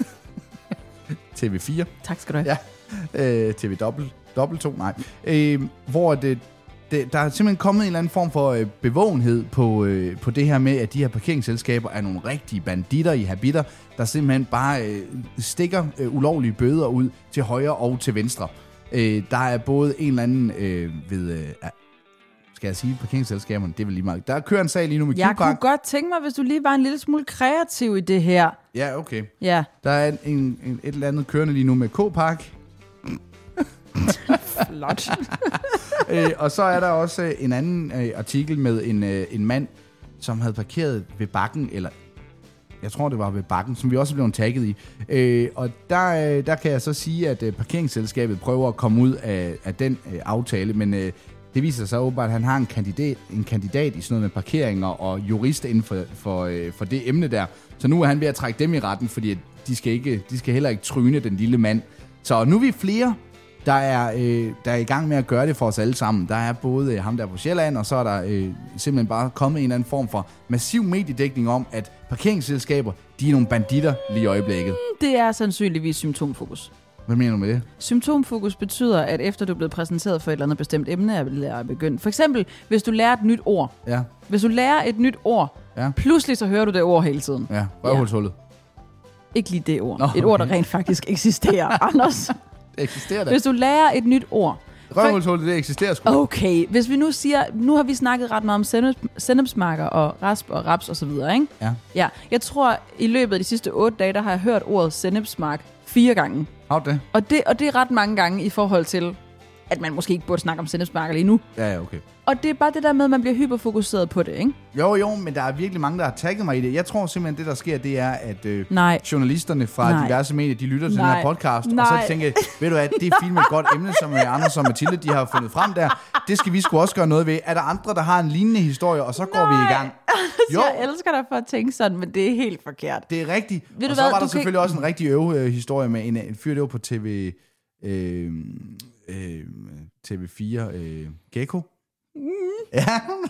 T V fire. Tak skal du have. Ja. Øh, T V dobbelt, dobbelt to, nej. Øh, hvor det, det, der er simpelthen kommet en eller anden form for øh, bevågenhed på, øh, på det her med, at de her parkeringsselskaber er nogle rigtige banditter i habitter, der simpelthen bare øh, stikker øh, ulovlige bøder ud til højre og til venstre. Øh, der er både en eller anden øh, ved... Øh, skal jeg sige parkeringsselskaberne, det er vel lige meget. Der kører en sag lige nu med Jeg Q-Park. kunne godt tænke mig, hvis du lige var en lille smule kreativ i det her. Ja, okay. Ja. Der er en, en, en, et eller andet kørende lige nu med K-Park. Flot. øh, og så er der også øh, en anden øh, artikel med en, øh, en mand, som havde parkeret ved bakken, eller jeg tror, det var ved bakken, som vi også blev tagget i. Øh, og der, øh, der kan jeg så sige, at øh, parkeringsselskabet prøver at komme ud af, af den øh, aftale, men øh, det viser sig åbenbart, at han har en kandidat, en kandidat i sådan noget med parkeringer og jurist inden for, for, øh, for det emne der. Så nu er han ved at trække dem i retten, fordi de skal, ikke, de skal heller ikke tryne den lille mand. Så nu er vi flere, der er, øh, der er i gang med at gøre det for os alle sammen. Der er både øh, ham der på Sjælland, og så er der øh, simpelthen bare kommet en eller anden form for massiv mediedækning om, at parkeringsselskaber, de er nogle banditter lige i øjeblikket. Det er sandsynligvis symptomfokus. Hvad mener du med det? Symptomfokus betyder, at efter du er blevet præsenteret for et eller andet bestemt emne, er begyndt. For eksempel, hvis du lærer et nyt ord. Ja. Hvis du lærer et nyt ord, ja. pludselig så hører du det ord hele tiden. Ja, røvhulshullet. Ja. Ikke lige det ord. Nå, okay. Et ord, der rent faktisk eksisterer, Anders. Det eksisterer da. Hvis du lærer et nyt ord. Røvhulshullet, det eksisterer sgu. Okay, hvis vi nu siger, nu har vi snakket ret meget om sennepsmarker og rasp og raps og så videre, ikke? Ja. Ja, jeg tror, i løbet af de sidste otte dage, der har jeg hørt ordet sennepsmark fire gange. Har det? Og det? Og det er ret mange gange i forhold til, at man måske ikke burde snakke om sennepsmarker lige nu. Ja, ja, okay. Og det er bare det der med, at man bliver hyperfokuseret på det, ikke? Jo, jo, men der er virkelig mange, der har tagget mig i det. Jeg tror simpelthen, det der sker, det er, at øh, journalisterne fra Nej. diverse medier, de lytter til Nej. den her podcast, Nej. og så tænker jeg, ved du hvad, det er fint med et godt emne, som Anders og Mathilde, de har fundet frem der. Det skal vi sgu også gøre noget ved. Er der andre, der har en lignende historie, og så går Nej. vi i gang? Jo. Jeg elsker dig for at tænke sådan, men det er helt forkert. Det er rigtigt. Ved og så hvad? var du der selvfølgelig kan... også en rigtig øve-historie med en, en fyr, der var på T V, øh, øh, T V fire, øh, Gecko. Mm. Ja.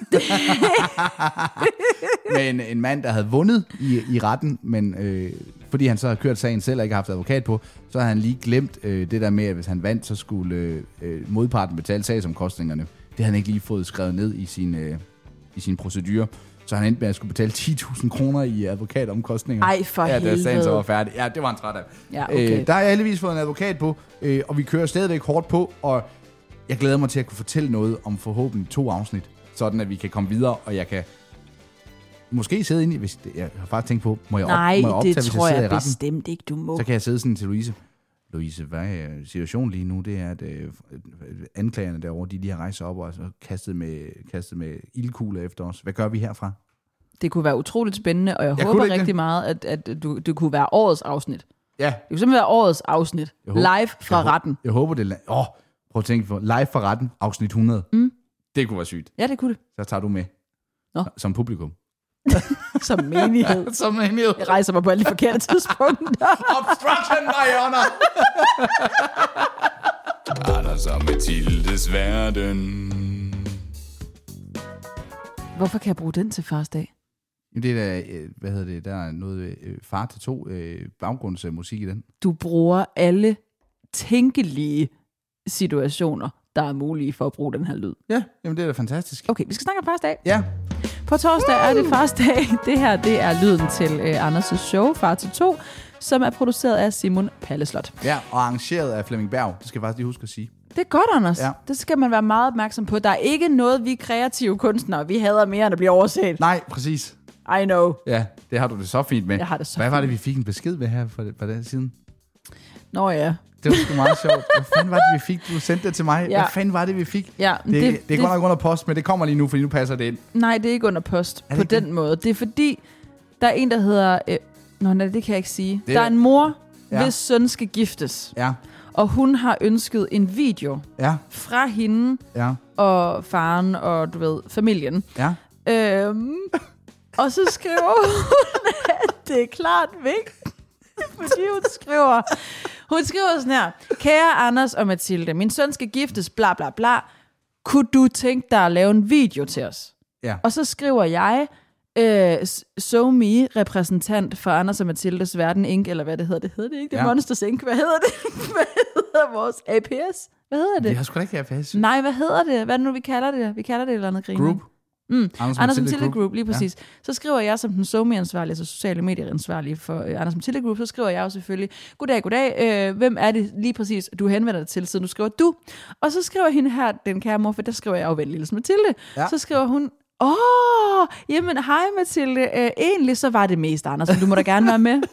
med en, en mand, der havde vundet i, i retten, men øh, fordi han så havde kørt sagen selv og ikke haft advokat på, så havde han lige glemt øh, det der med, at hvis han vandt, så skulle øh, modparten betale sagsomkostningerne. Det havde han ikke lige fået skrevet ned i sin, øh, i sin procedure. Så han endte med at skulle betale ti tusind kroner i advokatomkostninger. Ej, for ja, helvede. Da sagen så var færdig. Ja, det var han træt af. Ja, okay. øh, der har jeg heldigvis fået en advokat på, øh, og vi kører stadigvæk hårdt på, og jeg glæder mig til at kunne fortælle noget om forhåbentlig to afsnit, sådan at vi kan komme videre, og jeg kan måske sidde inde i, hvis det, jeg har faktisk tænkt på, må jeg, op, Nej, må jeg optage, det hvis tror jeg sidder jeg i retten? bestemt ikke, du må. Så kan jeg sidde sådan til Louise. Louise, hvad er situationen lige nu? Det er, at øh, anklagerne derovre, de lige har rejst sig op og altså kastet med, kastet med ildkugler efter os. Hvad gør vi herfra? Det kunne være utroligt spændende, og jeg, jeg håber rigtig det. meget, at, at du, det kunne være årets afsnit. Ja. Det kunne simpelthen være årets afsnit. Håber, live fra jeg retten. Jeg håber, det er... Åh, oh, prøv at tænke på. Live fra retten, afsnit hundrede. Mm. Det kunne være sygt. Ja, det kunne det. Så tager du med. Nå. Som publikum. Som menighed. Ja, som menighed. Jeg rejser mig på alle de forkerte tidspunkter. Obstruction, my honor! Anders og Mathildes verden. Hvorfor kan jeg bruge den til fars dag? Det er da, hvad hedder det, der er noget øh, far til to øh, baggrundsmusik i den. Du bruger alle tænkelige situationer, der er mulige for at bruge den her lyd. Ja, jamen det er da fantastisk. Okay, vi skal snakke om fars dag. Ja. På torsdag er det fars dag. Det her, det er lyden til øh, Anders' show, Far til to, som er produceret af Simon Palleslot. Ja, og arrangeret af Flemming Berg. Det skal jeg faktisk lige huske at sige. Det er godt, Anders. Ja. Det skal man være meget opmærksom på. Der er ikke noget, vi kreative kunstnere, vi hader mere, end at blive overset. Nej, præcis. I know. Ja, det har du det så fint med. Jeg har det så Hvad fint. var det, vi fik en besked med her for, for den siden? Nå ja. Det var sgu meget sjovt. Hvad fanden var det, vi fik? Du sendte det til mig. Ja. Hvad fanden var det, vi fik? Ja, det, det, det, det er godt nok under post, men det kommer lige nu, fordi nu passer det ind. Nej, det er ikke under post på den det? måde. Det er fordi, der er en, der hedder... Øh, Nå, nej, det kan jeg ikke sige. Det der er en mor, ja. hvis søn skal giftes. Ja. Og hun har ønsket en video ja. fra hende ja. og faren og, du ved, familien. Ja. Øhm, og så skriver hun, at det er klart vigtigt. Fordi hun skriver, hun skriver sådan her: kære Anders og Mathilde, min søn skal giftes, bla bla bla. Kunne du tænke dig at lave en video til os? Ja. Og så skriver jeg, øh, SoMe, repræsentant for Anders og Mathildes Verden Incorporated, eller hvad det hedder. Det hedder det ikke, det er ja. Monsters Incorporated. Hvad hedder det? Hvad hedder vores A P S? Hvad hedder det? Vi har sgu da ikke A P S. Nej, hvad hedder det? Hvad er det nu, vi kalder det? Vi kalder det et eller andet griner. Group. Mm. Anders, Anders Mathilde Mathilde Group. Group, lige præcis. Ja. Så skriver jeg som den SoMe-ansvarlige, altså sociale medier-ansvarlige for uh, Anders Mathilde Group, så skriver jeg jo selvfølgelig, goddag, goddag, øh, hvem er det lige præcis, du henvender dig til, siden du skriver du. Og så skriver hende her, den kære mor, for der skriver jeg jo ven lille Mathilde. Ja. Så skriver hun, åh, jamen hej Mathilde, øh, egentlig så var det mest Anders, så du må da gerne være med.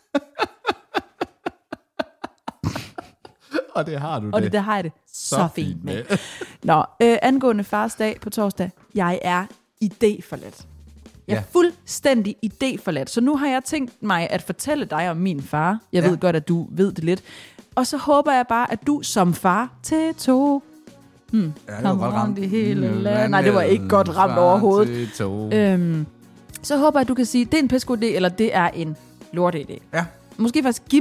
Og det har du Og det. det har jeg det så, så fint med. Nå, øh, angående fars dag på torsdag, jeg er idéforladt. Jeg er ja. fuldstændig idéforladt. Så nu har jeg tænkt mig at fortælle dig om min far. Jeg ja. ved godt, at du ved det lidt. Og så håber jeg bare, at du som far til to... Hmm, ja, det var godt ramt. I hele landet. Nej, det var ikke godt ramt overhovedet. Øhm, så håber jeg, at du kan sige, det er en pæsko idé, eller det er en lorte idé. Ja. Måske faktisk give mig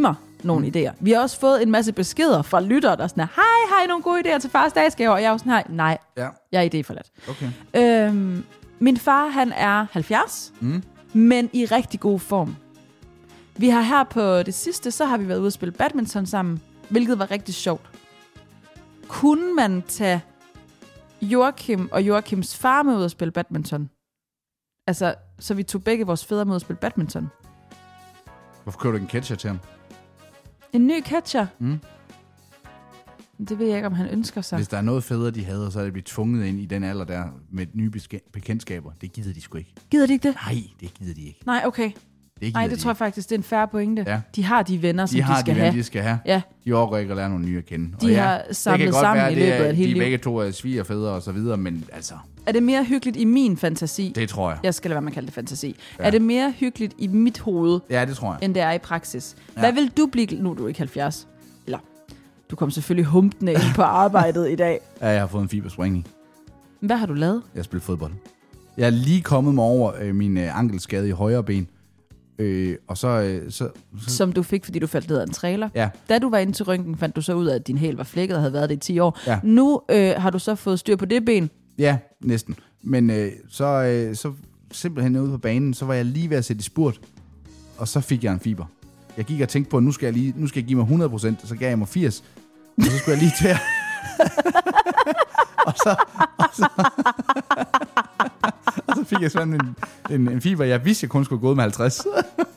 nogle mm. idéer. Vi har også fået en masse beskeder fra lyttere, der sådan er, hej, har I nogle gode idéer til fars dagsgave? Og jeg er jo sådan, nej, nej, Ja. jeg er idéforladt. Okay. Øhm, min far, han er halvfjerds, Mm. men i rigtig god form. Vi har her på det sidste, så har vi været ude at spille badminton sammen, hvilket var rigtig sjovt. Kunne man tage Joachim og Joachims far med ud at spille badminton? Altså, så vi tog begge vores fædre med ud at spille badminton. Hvorfor køber du en catcher til ham? En ny catcher? Mm. Det ved jeg ikke, om han ønsker sig. Hvis der er noget fædre, de havde, så er det blivet tvunget ind i den alder der med nye beske- bekendtskaber. Det gider de sgu ikke. Gider de ikke det? Nej, det gider de ikke. Nej, okay. Det Nej, det tror jeg faktisk, det er en fair pointe. Ja. De har de venner, som de, de, har skal de have. venner, de skal have. Ja. De overgår ikke at lære nogle nye at kende. De og ja, har samlet det kan godt sammen være, i løbet det er, af et helt de liv. De begge to er svigerfædre og så videre, men altså... Er det mere hyggeligt i min fantasi? Det tror jeg. Jeg skal lade være med at kalde det fantasi. Ja. Er det mere hyggeligt i mit hoved, Ja, det tror jeg. end det er i praksis? Ja. Hvad vil du blive... Nu er du ikke halvfjerds. Eller, du kom selvfølgelig humpende ind på arbejdet i dag. Ja, jeg har fået en fibersprængning. Hvad har du lavet? Jeg spiller fodbold. Jeg er lige kommet mig over øh, min øh, ankelskade i højre ben. Øh, og så, øh, så, så... Som du fik, fordi du faldt ned af en trailer. Ja. Da du var inde til røntgen, fandt du så ud af, at din hæl var flækket og havde været det i ti år. Ja. Nu øh, har du så fået styr på det ben. Ja, næsten. Men øh, så, øh, så simpelthen ude på banen, så var jeg lige ved at sætte i spurt. Og så fik jeg en fiber. Jeg gik og tænkte på, at nu skal jeg, lige, nu skal jeg give mig hundrede procent, og så gav jeg mig firs. Og så skulle jeg lige til at... og, så, og, så, og så fik jeg sådan en, en, en fiber, jeg vidste, jeg kun skulle gå ud med halvtreds.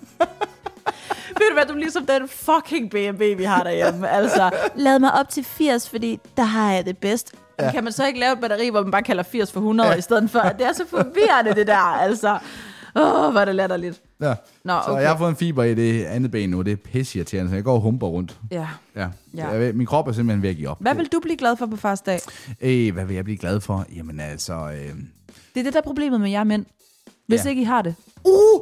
Ved du hvad, du er ligesom den fucking B M W, vi har derhjemme. Altså, lad mig op til firs, fordi der har jeg det bedst. Ja. Kan man så ikke lave et batteri, hvor man bare kalder firs for hundrede, ja. I stedet for? Det er så forvirrende, det der. Altså, åh, hvor er det latterligt. Ja. Nå, okay. Så jeg har fået en fiber i det andet ben nu, det er pisseirriterende, så jeg går og humper rundt. Ja. Ja. Ja. Jeg, min krop er simpelthen ved at give op. Hvad vil du blive glad for på fars dag? Øh, hvad vil jeg blive glad for? Jamen altså... Øh... Det er det, der er problemet med jer mænd. Hvis Ja. ikke I har det. Uh!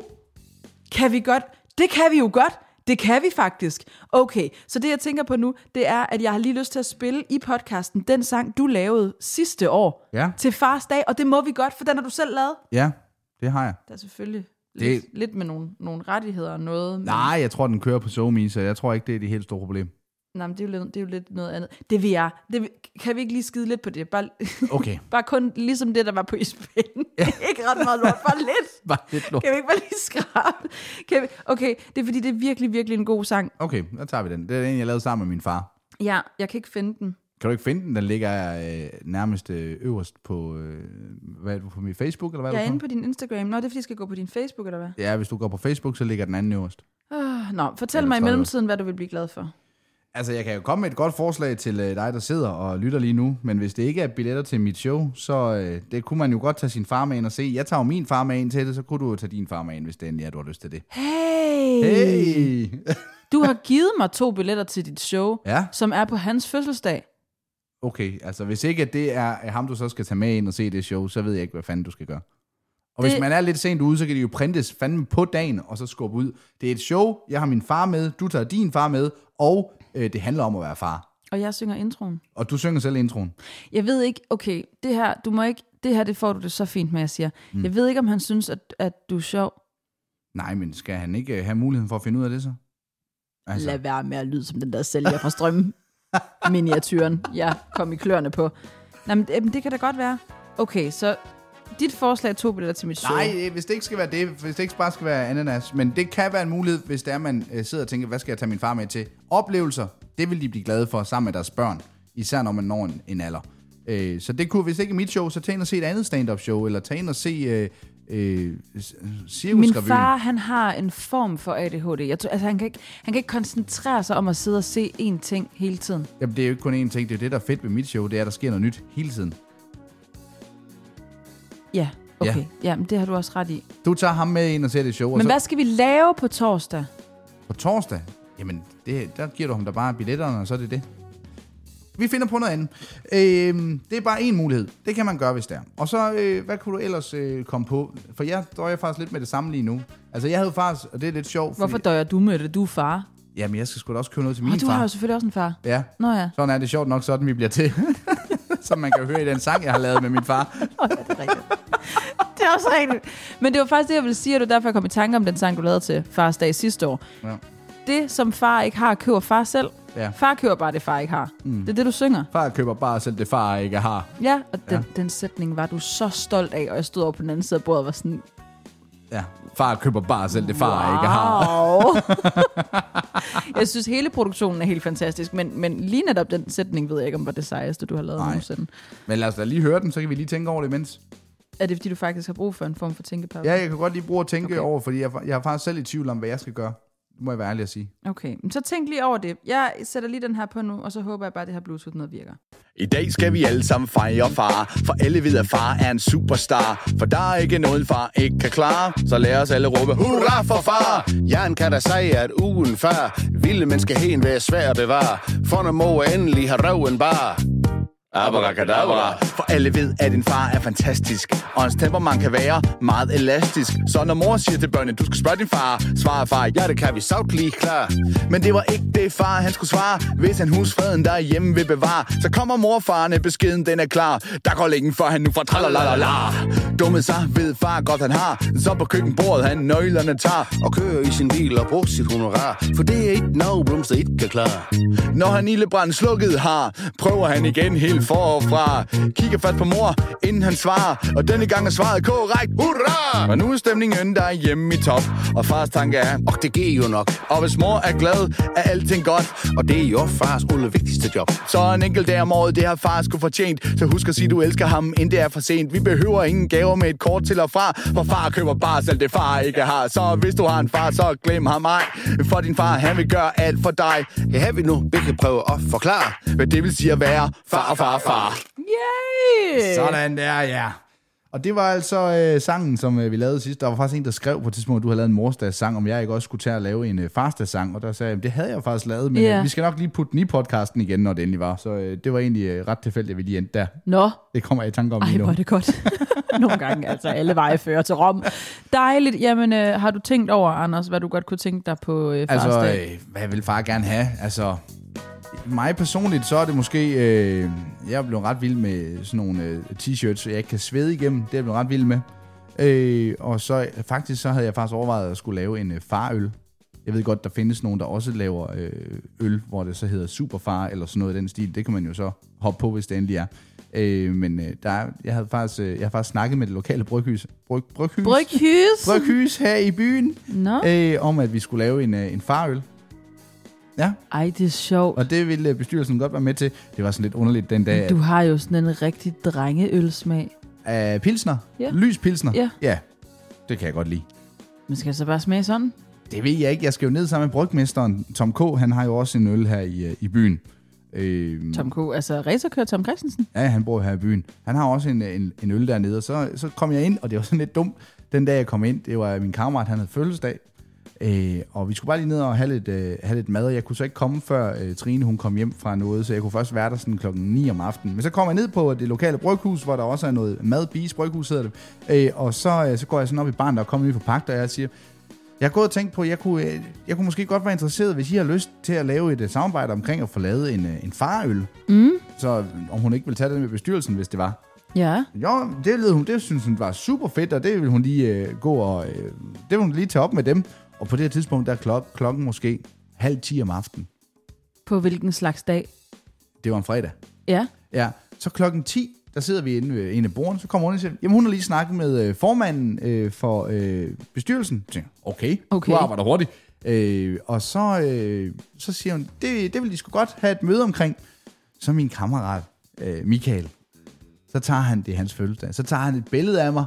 Kan vi godt? Det kan vi jo godt. Det kan vi faktisk. Okay, så det jeg tænker på nu, det er, at jeg har lige lyst til at spille i podcasten den sang, du lavede sidste år Ja. til fars dag, og det må vi godt, for den har du selv lavet. Ja, det har jeg. Der er selvfølgelig Det- lidt, lidt med nogle, nogle rettigheder og noget. Men, Nej, jeg tror, den kører på SoMe, så jeg tror ikke, det er det helt store problem. nej, men det er, jo lidt, det er jo lidt noget andet. Det vil jeg. Det vil, kan vi ikke lige skide lidt på det? Bare, Okay. bare kun ligesom det, der var på isbænden. Ja. Ikke ret meget lort, bare lidt. Bare lidt lort. Kan vi ikke bare lige skrabe? Kan vi? Okay, det er fordi, det er virkelig, virkelig en god sang. Okay, så tager vi den. Det er den, jeg lavede sammen med min far. Ja, jeg kan ikke finde den. Kan du ikke finde den? Den ligger øh, nærmest øh, øverst på, øh, hvad er du, på min Facebook, eller hvad Jeg er er du inde på din Instagram. Nå, det er fordi, jeg skal gå på din Facebook, eller hvad? Ja, hvis du går på Facebook, så ligger den anden øverst. Uh, nå, fortæl Eller mig i tredje mellemtiden, hvad du vil blive glad for. Altså, jeg kan jo komme med et godt forslag til øh, dig, der sidder og lytter lige nu, men hvis det ikke er billetter til mit show, så øh, det kunne man jo godt tage sin far med ind og se. Jeg tager jo min far med ind til det, så kunne du jo tage din far med ind, hvis det endelig er, du har lyst til det. Hey! Hey! Du har givet mig to billetter til dit show, Ja, som er på hans fødselsdag. okay. Altså, hvis ikke at det er ham, du så skal tage med ind og se det show, så ved jeg ikke, hvad fanden du skal gøre. Og det... hvis man er lidt sent ude, så kan de jo printes fandme på dagen, og så skubbe ud. Det er et show, jeg har min far med, du tager din far med, og øh, det handler om at være far. Og jeg synger introen. Og du synger selv introen. Jeg ved ikke, okay, det her, du må ikke, det her, det får du det så fint med, jeg siger. Mm. Jeg ved ikke, om han synes, at, at du er sjov. Nej, men skal han ikke have muligheden for at finde ud af det så? Altså. Lad være med at lyde som den der sælger fra strømmen. Miniatyren. Ja, kom i kløerne på. Nå, men det, det kan da godt være. Okay, så dit forslag er to billetter til mit show. Nej, hvis det ikke skal være det, hvis det ikke bare skal være ananas, men det kan være en mulighed, hvis det er, man øh, sidder og tænker, hvad skal jeg tage min far med til? Oplevelser, det vil de blive glade for sammen med deres børn, især når man når en, en alder. Øh, så det kunne, hvis det ikke er mit show, så tag ind og se et andet stand-up show, eller tag ind og se øh, øh, Cirkusrevyen. Min far, han har en form for A D H D. Jeg tror, altså, han, kan ikke, han kan ikke koncentrere sig om at sidde og se én ting hele tiden. Jamen, det er jo ikke kun én ting, det er det, der er fedt ved mit show, det er, at der sker noget nyt hele tiden. Ja, okay. Ja. Ja, men det har du også ret i. Du tager ham med ind og ser det show. Men og så, hvad skal vi lave på torsdag? På torsdag? Jamen, det, der giver du ham da bare billetterne, og så er det det. Vi finder på noget andet. Øh, det er bare en mulighed. Det kan man gøre, hvis det er. Og så, øh, hvad kunne du ellers øh, komme på? For jeg døjer faktisk lidt med det samme lige nu. Altså, jeg havde faktisk, og det er lidt sjovt. Fordi, Hvorfor døjer du med det? Du er far. Jamen, jeg skal sgu da også købe noget til min Og du far. har jo selvfølgelig også en far. Ja. Nå ja. Sådan er det sjovt nok, sådan vi bliver til. Som man kan høre i den sang, jeg har lavet med min far. Oh, ja, det er rigtigt. Det er også rigtigt. Men det var faktisk det, jeg ville sige, og det var derfor, jeg kom i tanke om den sang, du lavede til fars dag sidste år. Ja. det, som far ikke har, køber far selv. Ja. Far køber bare det, far ikke har. Mm. Det er det, du synger. Far køber bare selv det, far ikke har. Ja, og den, ja. den sætning var du så stolt af, og jeg stod over på den anden side af bordet og var sådan... Ja, far køber bare selv det, far wow. ikke har. Jeg synes, hele produktionen er helt fantastisk, men, men lige netop den sætning ved jeg ikke, om var det sejeste, du har lavet nogensinde. Men lad os da lige høre den, så kan vi lige tænke over det imens. Er det, fordi du faktisk har brug for en form for tænkepause? Ja, jeg kan godt lige bruge at tænke okay. over, fordi jeg, jeg er faktisk selv i tvivl om, hvad jeg skal gøre. Det må jeg være ærlig at sige. Okay, så tænk lige over det. Jeg sætter lige den her på nu, og så håber jeg bare, at det her Bluetooth noget virker. I dag skal vi alle sammen fejre far, for alle ved, at far er en superstar. For der er ikke noget, far ikke kan klare, så lad os alle råbe, hurra for far! Jan kan da sige, at ugen før ville menneskeheden være svær at bevare, for når mor endelig har røven bare. Abracadabra. For alle ved, at en far er fantastisk, og hans temperament kan være meget elastisk. Så når mor siger til børnene, du skal spørge din far, svarer far, ja, det kan vi savt lige klar. Men det var ikke det, far han skulle svare. Hvis han husfreden derhjemme vil bevare, så kommer morfaren, beskeden den er klar. Der går længe for han nu fra tralalala. Dummet sig ved far godt han har, så på køkkenbordet han nøglerne tager og kører i sin bil og bruger sit honorar, for det er ikke noget, blomster ikke kan klare. Når han ildebrand slukket har, prøver han igen helt forfra. Kigger fast på mor, inden han svarer, og denne gang er svaret korrekt. Hurra! Og nu er stemningen derhjemme i top, og fars tanke er, og det giver jo nok. Og hvis mor er glad, er alting godt, og det er jo fars ulle vigtigste job. Så en enkelt dag om året, det har far sgu fortjent. Så husk at sige, du elsker ham, inden det er for sent. Vi behøver ingen gaver med et kort til og fra, for far køber bare selv det, far ikke har. Så hvis du har en far, så glem ham ej, for din far, han vil gøre alt for dig. Her vi nu begge prøve at forklare, hvad det vil sige at være far, far, far. Yay! Sådan der, ja. Og det var altså øh, sangen, som øh, vi lavede sidst. Der var faktisk en, der skrev på et tidspunkt, at du havde lavet en morsdagssang, om jeg ikke også skulle tage at lave en øh, farsdagssang. Og der sagde jeg, det havde jeg faktisk lavet, men yeah. øh, vi skal nok lige putte den i podcasten igen, når det endelig var. Så øh, det var egentlig øh, ret tilfældigt, at vi lige endte der. Nå. Det kommer jeg i tanke om Ej, lige nu. Ej, hvor er det godt. Nogle gange, altså alle veje fører til Rom. Dejligt. Jamen, øh, har du tænkt over, Anders, hvad du godt kunne tænke dig på øh, farsdag? Altså, øh, hvad vil far gerne have? Altså... Mig personligt, så er det måske... Øh, jeg er blevet ret vild med sådan nogle øh, t-shirts, jeg ikke kan svede igennem. Det er jeg blevet ret vild med. Øh, og så faktisk så havde jeg faktisk overvejet at skulle lave en øh, farøl. Jeg ved godt, der findes nogen, der også laver øh, øl, hvor det så hedder Superfar, eller sådan noget i den stil. Det kan man jo så hoppe på, hvis det endelig er. Øh, men øh, der er, jeg, havde faktisk, øh, jeg har faktisk snakket med det lokale bryghus, bryg, bryghus, bryghus? bryghus her i byen, no. øh, om at vi skulle lave en, øh, en farøl. Ja. Ej, det er sjovt. Og det ville bestyrelsen godt være med til. Det var sådan lidt underligt den dag. Du har jo sådan en rigtig drengeølsmag. Af pilsner? Ja. Lys pilsner? Ja. Ja, det kan jeg godt lide. Men skal det så bare smage sådan? Det ved jeg ikke. Jeg skal jo ned sammen med brygmesteren. Tom K., han har jo også en øl her i, i byen. Øh, Tom K., altså racerkører Tom Christensen? Ja, han bor her i byen. Han har også en, en, en øl dernede, og så, så kom jeg ind, og det var sådan lidt dumt. Den dag jeg kom ind, det var min kammerat, han havde fødselsdag. Øh, og vi skulle bare lige ned og have lidt, øh, have lidt mad, og jeg kunne så ikke komme før øh, Trine hun kom hjem fra noget, så jeg kunne først være der sådan klokken ni om aftenen. Men så kom jeg ned på det lokale bryghus, hvor der også er noget mad, bis, bryghus hedder det, øh, og så, øh, så går jeg sådan op i baren, der er kommet ud for pagt, og jeg siger, jeg har gået og tænkt på, at jeg kunne, øh, jeg kunne måske godt være interesseret, hvis I har lyst til at lave et uh, samarbejde omkring at få lavet en, uh, en farøl. Mm. Så om hun ikke ville tage det med bestyrelsen, hvis det var. Ja. Jo, det, hun, det synes hun var super fedt, og det ville hun lige øh, gå og... Øh, det ville hun lige tage op med dem. Og på det her tidspunkt, der er klok, klokken måske halv ti om aftenen. På hvilken slags dag? Det var en fredag. Ja. Ja, så klokken ti, der sidder vi inde ved en af bordene, så kommer hun og siger, jamen hun har lige snakket med øh, formanden øh, for øh, bestyrelsen. Så tænker, okay, okay, du arbejder hurtigt. Øh, og så, øh, så siger hun, det, det vil de sgu godt have et møde omkring. Så min kammerat, øh, Michael, så tager han, det er hans fødselsdag, så tager han et billede af mig,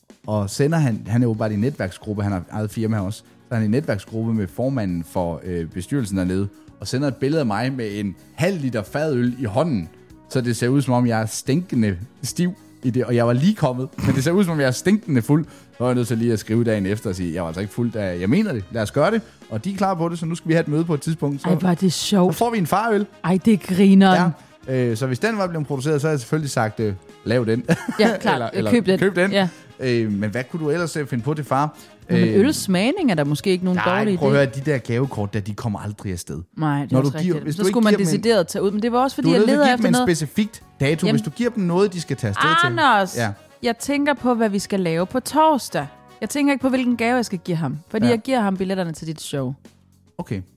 og sender han, han er jo bare i netværksgruppe, han har eget firma også, så er han i netværksgruppe med formanden for øh, bestyrelsen dernede, og sender et billede af mig med en halv liter fadøl i hånden, så det ser ud som om, jeg er stinkende stiv i det, og jeg var lige kommet, men det ser ud som om, jeg er stinkende fuld. Så var jeg nødt til lige at skrive dagen efter og sige, jeg var altså ikke fuld, da jeg mener det, lad os gøre det, og de er klar på det, så nu skal vi have et møde på et tidspunkt. Så, ej, var det sjovt. Så får vi en farøl. Ej, det griner. Ja. Øh, så hvis den var blevet produceret, så har jeg selvfølgelig sagt, øh, lav den. Ja, klart. eller, eller køb den. Køb den. Ja. Øh, men hvad kunne du ellers finde på til far? Men øh, ølsmagning er der måske ikke nogen dårlig idé. Nej, prøv at høre, de der gavekort, der, de kommer aldrig afsted. Nej, det Når er du også giver, rigtigt. så skulle man decideret tage ud, men det var også, fordi jeg leder efter noget. Du noget. en specifikt dato, jamen, hvis du giver dem noget, de skal tage afsted til. Anders, ja. Jeg tænker på, hvad vi skal lave på torsdag. Jeg tænker ikke på, hvilken gave jeg skal give ham, fordi ja. jeg giver ham billetterne til dit show. Okay.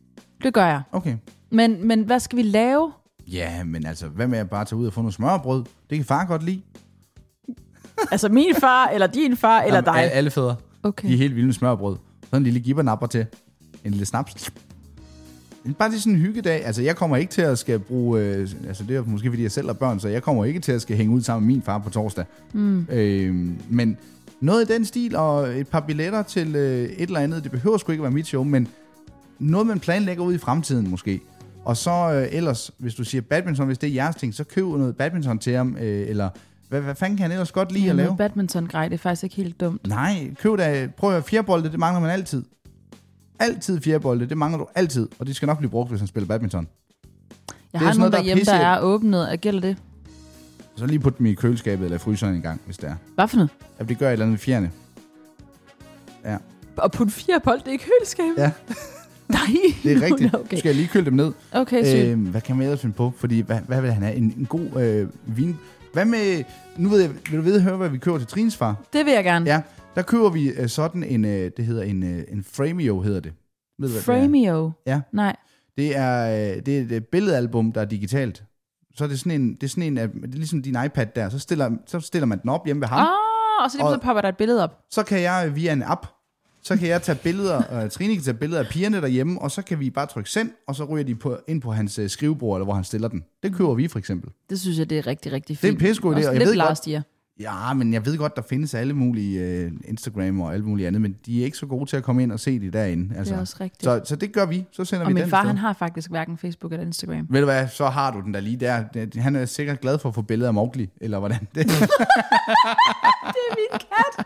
Det gør jeg. Okay. Men, men hvad skal vi lave? Ja, men altså, hvad med at bare tage ud og få noget smørbrød? Det kan far godt lide. Altså min far, eller din far, eller Jamen, dig? Alle, alle fædre. Okay. De er helt vilde med smørbrød. Sådan en lille gibbernapper til. En lille snaps. Bare lige sådan en hyggedag. Altså, jeg kommer ikke til at skal bruge... Øh, altså, det er måske, fordi jeg selv har børn, så jeg kommer ikke til at skal hænge ud sammen med min far på torsdag. Mm. Øh, men noget i den stil, og et par billetter til øh, et eller andet. Det behøver sgu ikke være mit show, men noget, man planlægger ud i fremtiden måske. Og så øh, ellers, hvis du siger badminton, hvis det er jeres ting, så køb noget badminton til ham, øh, eller hvad, hvad fanden kan han ellers godt lide ja, at lave? Badminton-grej, det er faktisk ikke helt dumt. Nej, køb da, prøv at høre, fjerbolde, det mangler man altid. Altid fjerbolde, det mangler du altid, og det skal nok blive brugt, hvis han spiller badminton. Jeg har nogen derhjemme, der er åbnet, og gælder det? Så lige putte dem i køleskabet eller i fryseren en gang, hvis det er. Hvad for noget? Ja, det gør et eller andet med fjerne. Ja. Og putte fire bolde i køleskabet? Ja. Nej. Det er rigtigt. Okay. Du skal lige køle dem ned. Okay, sygt. Øh, hvad kan man ellers finde på? Fordi, hvad, hvad vil han have? En, en god øh, vin... Hvad med... Nu ved jeg, vil du vide høre, hvad vi køber til Trines far? Det vil jeg gerne. Ja, der køber vi øh, sådan en... Øh, det hedder en, øh, en Framio, hedder det. Ved du, hvad Framio? det er? Ja. Nej. Det er, øh, det er et øh, billedalbum, der er digitalt. Så er det sådan en... Det er, sådan en, øh, det er ligesom din iPad der. Så stiller, så stiller man den op hjemme ved ham. Ah, og så lige og, så popper der et billede op. Så kan jeg via en app... Så kan jeg tage billeder, og Trine kan tage billeder af pigerne derhjemme, og så kan vi bare trykke send, og så ryger de på, ind på hans uh, skrivebord, eller hvor han stiller den. Det køber vi for eksempel. Det synes jeg, det er rigtig, rigtig fint. Det er en pissegod idé, og jeg lidt ved last godt, year. Ja, men jeg ved godt, der findes alle mulige uh, Instagram og alt muligt andet, men de er ikke så gode til at komme ind og se det derinde. Altså. Det er også rigtigt. Så, så det gør vi, så sender og vi min den far, sted. han har faktisk hverken Facebook eller Instagram. Ved du hvad, så har du den der lige der. Han er sikkert glad for at få billeder af Mowgli, eller hvordan det Det er min kat.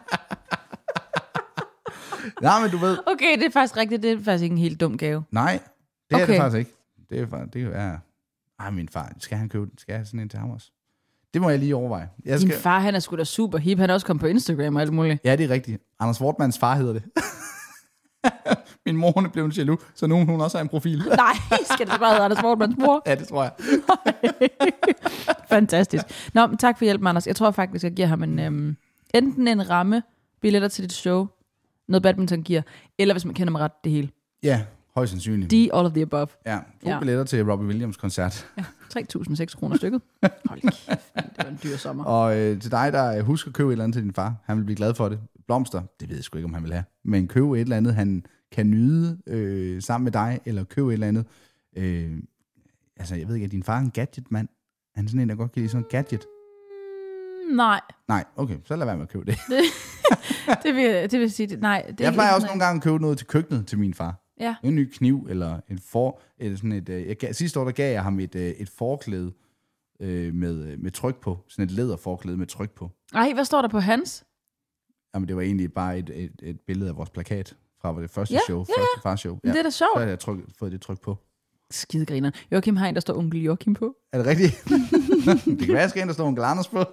Nej, men du ved... Okay, det er faktisk rigtigt. Det er faktisk ikke en helt dum gave. Nej, det okay. er det faktisk ikke. Det er faktisk... Det er... Ej, min far, skal han købe... Skal jeg have sådan en til ham også? Det må jeg lige overveje. Jeg Din skal... far, han er sgu da super hip. Han er også kommet på Instagram og alt muligt. Ja, det er rigtigt. Anders Wortmans far hedder det. Min mor, hun er blevet jaloux, så nu hun også har en profil. Nej, skal det bare hedde Anders Wortmans mor? Ja, det tror jeg. Fantastisk. Nå, men tak for hjælpen, Anders. Jeg tror faktisk, jeg giver ham en, øhm, enten en ramme, billetter til dit show, noget badminton gear, eller hvis man kender mig ret, det hele. Ja, højst sandsynligt. De all of the above. Ja, få ja. billetter til Robbie Williams koncert. Ja, tre tusind seks kroner stykket. Hold kæft, det var en dyr sommer. Og øh, til dig, der husker at købe et eller andet til din far, han vil blive glad for det. Blomster, det ved jeg sgu ikke, om han vil have. Men købe et eller andet, han kan nyde øh, sammen med dig, eller købe et eller andet. Øh, altså, jeg ved ikke, er din far en gadget-mand? Er han sådan en, der godt kan lide sådan en gadget? Nej. Nej, okay, så lad være med at købe det. Det, det, vil, det vil sige, det, nej. Det jeg plejer også nogle gange at købe noget til køkkenet til min far. Ja. En ny kniv, eller en for, eller sådan et, jeg gav, sidste år, der gav jeg ham et, et forklæde øh, med, med tryk på. Sådan et læderforklæde med tryk på. Ej, hvad står der på hans? Jamen, det var egentlig bare et, et, et billede af vores plakat fra det første ja, show, ja, første farshow. Ja. Det er da sjovt. Så har jeg tryk, fået det tryk på. Skidegriner. Joachim har en, der står onkel Joachim på. Er det rigtigt? Det kan være, jeg skal ind, der står onkel Anders på.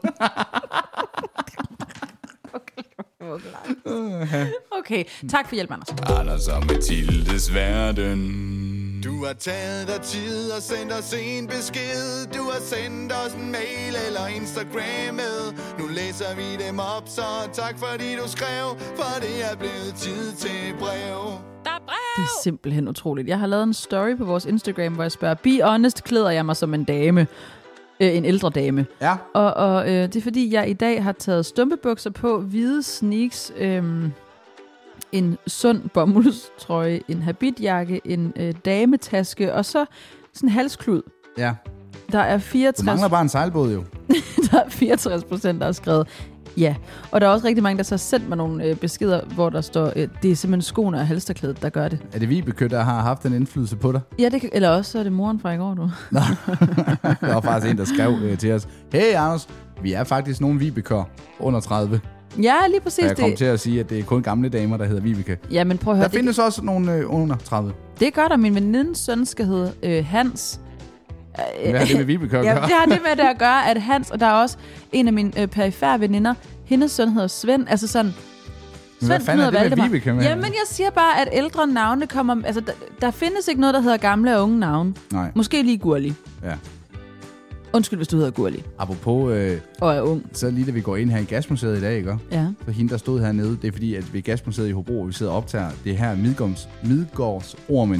Okay, tak for hjælp, Anders. Anders og Mathildes verden. Du har taget dig tid og sendt os en besked. Du har sendt os en mail eller Instagrammet. Nu læser vi dem op, så tak fordi du skrev. For det er blevet tid til brev. Der er brev! Det er simpelthen utroligt. Jeg har lavet en story på vores Instagram, hvor jeg spørger, be honest, klæder jeg mig som en dame? Øh, en ældre dame. Ja. Og, og øh, det er fordi, jeg i dag har taget stumpebukser på, hvide sneaks, øh, en sund bomuldstrøje, en habitjakke, en øh, dametaske, og så sådan en halsklud. Ja. Der er fireogtres... Du mangler bare en sejlbåd, jo. Der er fireogtres procent, der har skrevet ja. Og der er også rigtig mange, der så har sendt mig nogle øh, beskeder, hvor der står, øh, det er simpelthen skoene og halsterklædet, der gør det. Er det Vibeke, der har haft en indflydelse på dig? Ja, det kan, eller også så er det moren fra i går, du. Nå. Der var faktisk en, der skrev øh, til os, hey Anders, vi er faktisk nogle Vibek'er under tredive. Ja, lige præcis. Så jeg kom det... til at sige, at det er kun gamle damer, der hedder Vibeke. Ja, men prøv at høre. Der det... findes også nogle øh, under tredive. Det gør der. Min venindes søn skal hedde øh, Hans. Hvad har det med Vibeke at ja, gøre? det har det med det at gøre, at Hans, og der er også en af mine øh, perifære veninder, hendes søn hedder Svend, altså sådan... Men hvad fanden er det Valdemar. Med Vibeke? Med? Jamen, jeg siger bare, at ældre navne kommer... Altså, der, der findes ikke noget, der hedder gamle og unge navne. Nej. Måske lige Gurli. Ja. Undskyld, hvis du hedder Gurli. Apropos... Øh, og er ung. Så lige da vi går ind her i Gasmuseet i dag, ikke? Ja. Så hende, der stod hernede, det er fordi, at ved Gasmuseet i Hobro, vi sidder og optager det her Midgårds, Midgårdsormen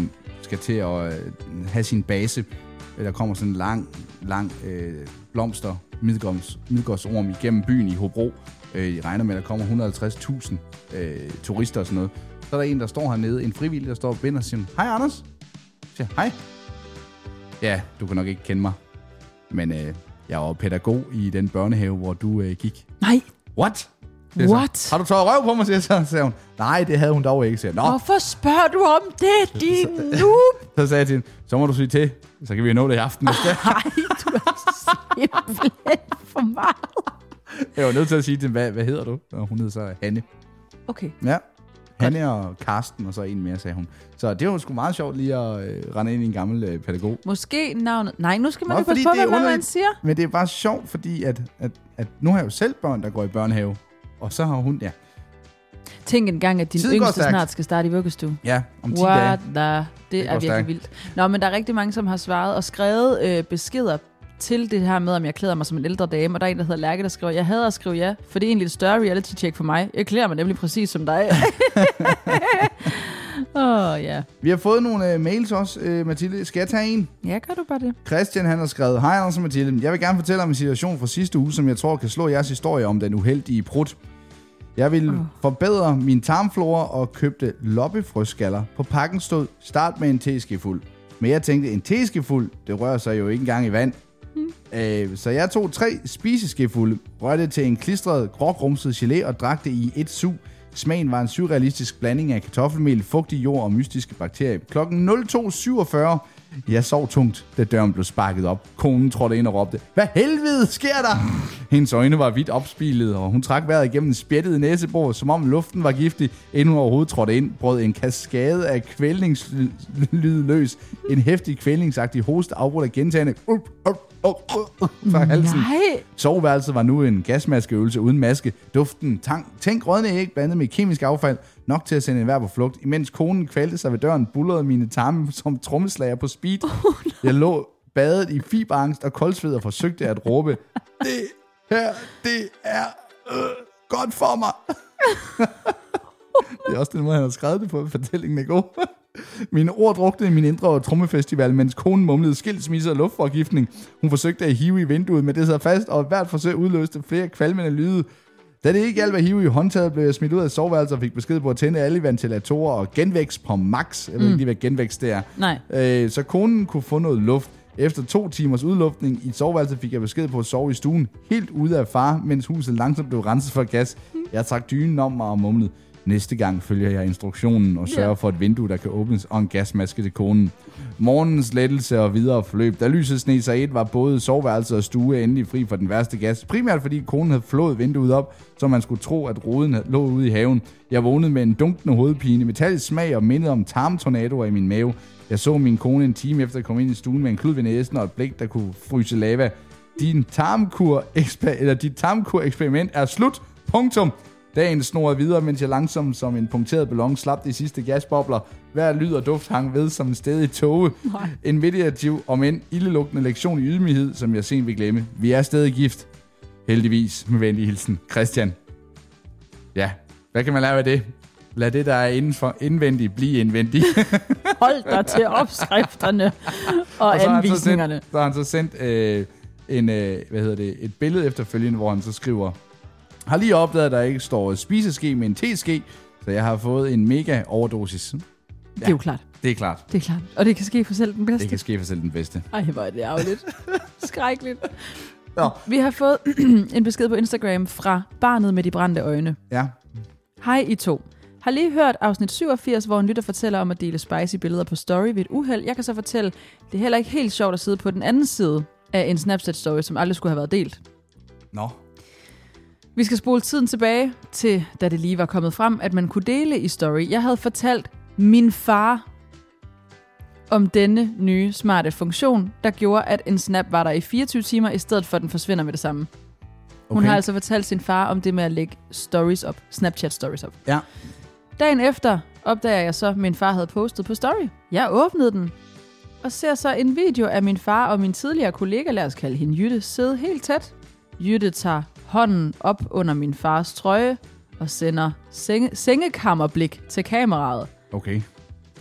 skal til at øh, have sin base. Der kommer sådan en lang, lang øh, blomster, midgårds, midgårdsorm igennem byen i Hobro. Øh, jeg regner med, at der kommer et hundrede og halvtreds tusind øh, turister og sådan noget. Så er der en, der står hernede, en frivillig, der står og binder og siger, hej Anders. Jeg siger, hej. Ja, du kan nok ikke kende mig, men øh, jeg var pædagog i den børnehave, hvor du øh, gik. Nej. What? What? Så, har du taget røv på mig, siger så, sagde hun. Nej, det havde hun dog ikke, siger. Nå. Hvorfor spørger du om det, din noob? Så sagde jeg til hende, så må du sige til, så kan vi nå det i aften. Nej, du er simpelthen for meget. Jeg var nødt til at sige til hende, hvad, hvad hedder du? Og hun hed så Hanne. Okay. Ja, Hanne og Karsten, og så en mere, sagde hun. Så det var sgu meget sjovt lige at øh, rende ind i en gammel øh, pædagog. Måske navnet... Nej, nu skal man Nå, jo passe på, hvad man siger. Men det er bare sjovt, fordi at, at, at nu har jeg jo selv børn, der går i børnehave. Og så har hun, ja. Tænk en gang, at din Tiden yngste snart skal starte i vuggestue. Ja, om ti What dage. The, det, det er virkelig stærkt. vildt. Nå, men der er rigtig mange, som har svaret og skrevet øh, beskeder til det her med, om jeg klæder mig som en ældre dame. Og der er en, der hedder Lærke, der skriver, jeg hader at skrive ja, for det er egentlig et større reality-check for mig. Jeg klæder mig nemlig præcis som dig. Åh, oh, ja. Vi har fået nogle uh, mails også, uh, Mathilde. Skal jeg tage en? Ja, gør du bare det. Christian, han har skrevet, hej Anders og Mathilde. Jeg vil gerne fortælle om en situation fra sidste uge, som jeg tror kan slå jeres historie om den uheldige prut. Jeg ville oh. forbedre min tarmflora og købte loppefrøskaller. På pakken stod, start med en teskefuld. Men jeg tænkte, en teskefuld, det rører sig jo ikke engang i vand. Hmm. Øh, så jeg tog tre spiseskefulde, rørte til en klistret, grågrumset gelé og drak det i et sug. Smagen var en surrealistisk blanding af kartoffelmel, fugtig jord og mystiske bakterier. Klokken to syvogfyrre. Jeg sov tungt, da døren blev sparket op. Konen trådte ind og råbte, hvad helvede sker der? Hendes øjne var vidt opspilede, og hun trak vejret igennem en spjættet næsebor, som om luften var giftig. Inden hun overhovedet trådte ind, brød en kaskade af kvælningslyd løs. En heftig kvælningsagtig hoste afbrudt af gentagende fra halsen. Nej. Soveværelset var nu en gasmaskeøvelse uden maske. Duften, tang, tænk rådne æg blandet med kemisk affald, nok til at sende enhver på flugt. Imens konen kvalte sig ved døren, bullerede mine tarme som trommeslager på speed. Oh, no. Jeg lå badet i fiberangst og koldsved og forsøgte at råbe, det her, det er øh, godt for mig. Det er også den måde, han har skrevet det på, fortællingen er god. Mine ord druknede i min indre trommefestival, mens konen mumlede skilsmisse og luftforgiftning. Hun forsøgte at hive i vinduet, men det sad fast, og hvert forsøg udløste flere kvalmende lyde. Da det ikke hjalp at hive i håndtaget, blev jeg smidt ud af soveværelset og fik besked på at tænde alle ventilatorer og genvækst på max. Jeg ved mm. ikke lige, hvad genvækst det er. Nej. Øh, så konen kunne få noget luft. Efter to timers udluftning i soveværelset fik jeg besked på at sove i stuen, helt ude af far, mens huset langsomt blev renset for gas. Jeg trak dynen om mig og mumlede. Næste gang følger jeg instruktionen og sørger yeah. for et vindue, der kan åbnes, og en gasmaske til konen. Morgens lettelse og videre forløb. Da lyset sneg sig et, var både soveværelset og stue endelig fri for den værste gas. Primært fordi konen havde flået vinduet op, så man skulle tro, at ruden lå ude i haven. Jeg vågnede med en dunkende hovedpine, metallisk smag og mindede om tarmtornadoer i min mave. Jeg så min kone en time efter at komme ind i stuen med en klud ved næsen og et blik, der kunne fryse lava. Din tarmkur eller dit tarmkur-eksperiment er slut. Punktum. Dagen snorede videre, mens jeg langsomt som en punkteret ballon slap de sidste gasbobler. Hver lyd og duft hang ved som en stedig tåge. En meditativ og en ildelugtende lektion i ydmyghed, som jeg sent vil glemme. Vi er stadig gift. Heldigvis, med venlig hilsen. Christian. Ja, hvad kan man lære af det? Lad det, der er indenfor indvendigt, blive indvendigt. Hold dig til opskrifterne og, og så anvisningerne. Så har han så sendt, så sendt øh, en, øh, hvad hedder det, et billede efterfølgende, hvor han så skriver... Har lige opdaget, at der ikke står spiseske med en teske, så jeg har fået en mega overdosis. Ja, det er jo klart. Det er klart. Det er klart. Og det kan ske for selv den bedste. Det kan ske for selv den bedste. Ej, hvor er det ærgerligt. Skrækkeligt. Ja. Vi har fået en besked på Instagram fra barnet med de brændte øjne. Ja. Hej I to. Har lige hørt afsnit syvogfirs, hvor en lytter fortæller om at dele spicy billeder på story ved et uheld. Jeg kan så fortælle, det er heller ikke helt sjovt at sidde på den anden side af en Snapchat-story, som aldrig skulle have været delt. Nå. Vi skal spole tiden tilbage til, da det lige var kommet frem, at man kunne dele i story. Jeg havde fortalt min far om denne nye smarte funktion, der gjorde, at en snap var der i fireogtyve timer, i stedet for at den forsvinder med det samme. Hun okay. har altså fortalt sin far om det med at lægge stories op, Snapchat stories op. Ja. Dagen efter opdager jeg så, at min far havde postet på story. Jeg åbnede den, og ser så en video af min far og min tidligere kollega, lad os kalde hende Jytte, sidde helt tæt. Jytte tager hånden op under min fars trøje og sender senge- sengekammerblik til kameraet. Okay.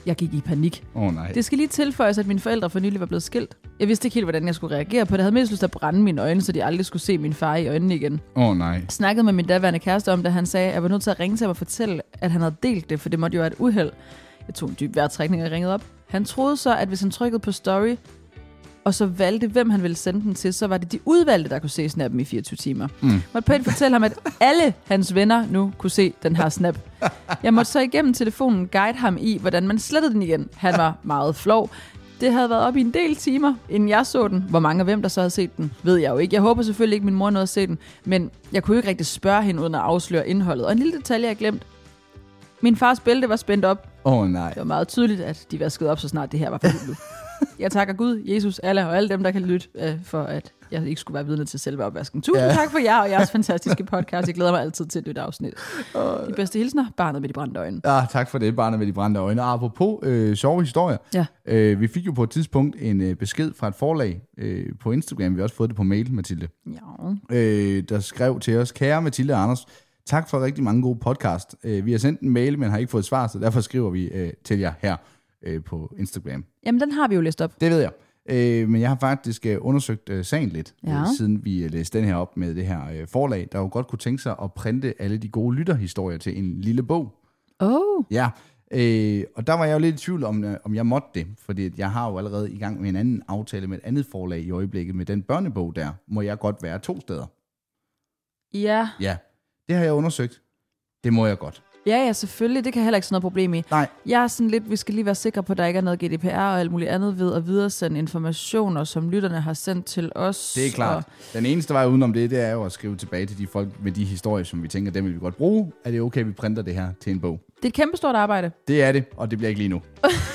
Jeg gik i panik. Åh oh, nej. Det skal lige tilføjes, at mine forældre for nylig var blevet skilt. Jeg vidste ikke helt, hvordan jeg skulle reagere på det. Jeg havde mest lyst til at brænde mine øjne, så de aldrig skulle se min far i øjnene igen. Åh oh, nej. Jeg snakkede med min daværende kæreste om det. Han sagde, at jeg var nødt til at ringe til ham og fortælle, at han havde delt det, for det måtte jo være et uheld. Jeg tog en dyb vejrtrækning og ringede op. Han troede så, at hvis han trykkede på story, og så valgte, hvem han ville sende den til, så var det de udvalgte, der kunne se snappen i fireogtyve timer. Mm. Jeg måtte pænt fortælle ham, at alle hans venner nu kunne se den her snap. Jeg måtte så igennem telefonen guide ham i, hvordan man slettede den igen. Han var meget flov. Det havde været op i en del timer, inden jeg så den. Hvor mange af hvem, der så havde set den, ved jeg jo ikke. Jeg håber selvfølgelig ikke, min mor nåede at se den, men jeg kunne jo ikke rigtig spørge hende, uden at afsløre indholdet. Og en lille detalje, jeg glemt. Min fars bælte var spændt op. Åh oh, nej. Det var meget tydeligt, at de vaskede op, så snart det her var forbudt. Jeg takker Gud, Jesus, Allah og alle dem, der kan lytte, øh, for at jeg ikke skulle være vidne til selve opvasken. Tusind ja. tak for jer og jeres fantastiske podcast. Jeg glæder mig altid til et nyt afsnit. De bedste hilsner, barnet med de brændte øjne. Ja, tak for det, barnet med de brændte øjne. Og apropos øh, sjove historier. Ja. Øh, vi fik jo på et tidspunkt en øh, besked fra et forlag øh, på Instagram. Vi har også fået det på mail, Mathilde. Ja. Øh, der skrev til os, kære Mathilde og Anders, tak for rigtig mange gode podcast. Øh, vi har sendt en mail, men har ikke fået svar, så derfor skriver vi øh, til jer her øh, på Instagram. Jamen, den har vi jo læst op. Det ved jeg. Øh, men jeg har faktisk øh, undersøgt øh, sagen lidt, ja. øh, siden vi øh, læste den her op med det her øh, forlag, der jo godt kunne tænke sig at printe alle de gode lytterhistorier til en lille bog. Oh. Ja, øh, og der var jeg jo lidt i tvivl om, øh, om jeg måtte det, fordi jeg har jo allerede i gang med en anden aftale med et andet forlag i øjeblikket. Med den børnebog der, må jeg godt være to steder. Ja. Ja, det har jeg undersøgt. Det må jeg godt. Ja, ja, selvfølgelig. Det kan heller ikke sådan noget problem i. Nej. Jeg er sådan lidt, vi skal lige være sikre på, at der ikke er noget G D P R og alt muligt andet ved at videresende informationer, som lytterne har sendt til os. Det er klart. Og den eneste vej udenom det, det er jo at skrive tilbage til de folk med de historier, som vi tænker, dem vil vi godt bruge. Er det okay, at vi printer det her til en bog? Det er et kæmpestort arbejde. Det er det, og det bliver ikke lige nu.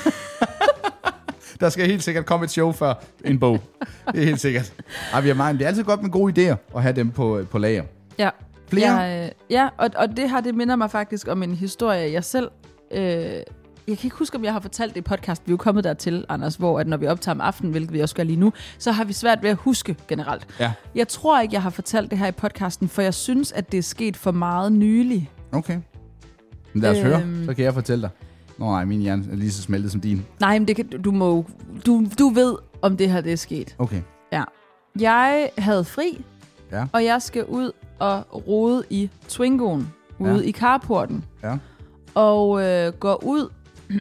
Der skal helt sikkert komme et show før en bog. Det er helt sikkert. Ej, vi har meget. Det er altid godt med gode idéer at have dem på, på lager. Ja. Flere? Jeg, ja, og, og det her, det minder mig faktisk om en historie, jeg selv... Øh, jeg kan ikke huske, om jeg har fortalt det i podcast. Vi er jo kommet dertil, Anders, hvor at når vi optager om aftenen, hvilket vi også gør lige nu, så har vi svært ved at huske generelt. Ja. Jeg tror ikke, jeg har fortalt det her i podcasten, for jeg synes, at det er sket for meget nylig. Okay. Men lad os øhm, høre, så kan jeg fortælle dig. Nå nej, min hjerne er lige så smeltet som din. Nej, men det kan, du må... Du, du ved, om det her det er sket. Okay. Ja. Jeg havde fri, ja. og jeg skal ud og rode i Twingoen ude ja. i carporten. Ja. Og øh, går ud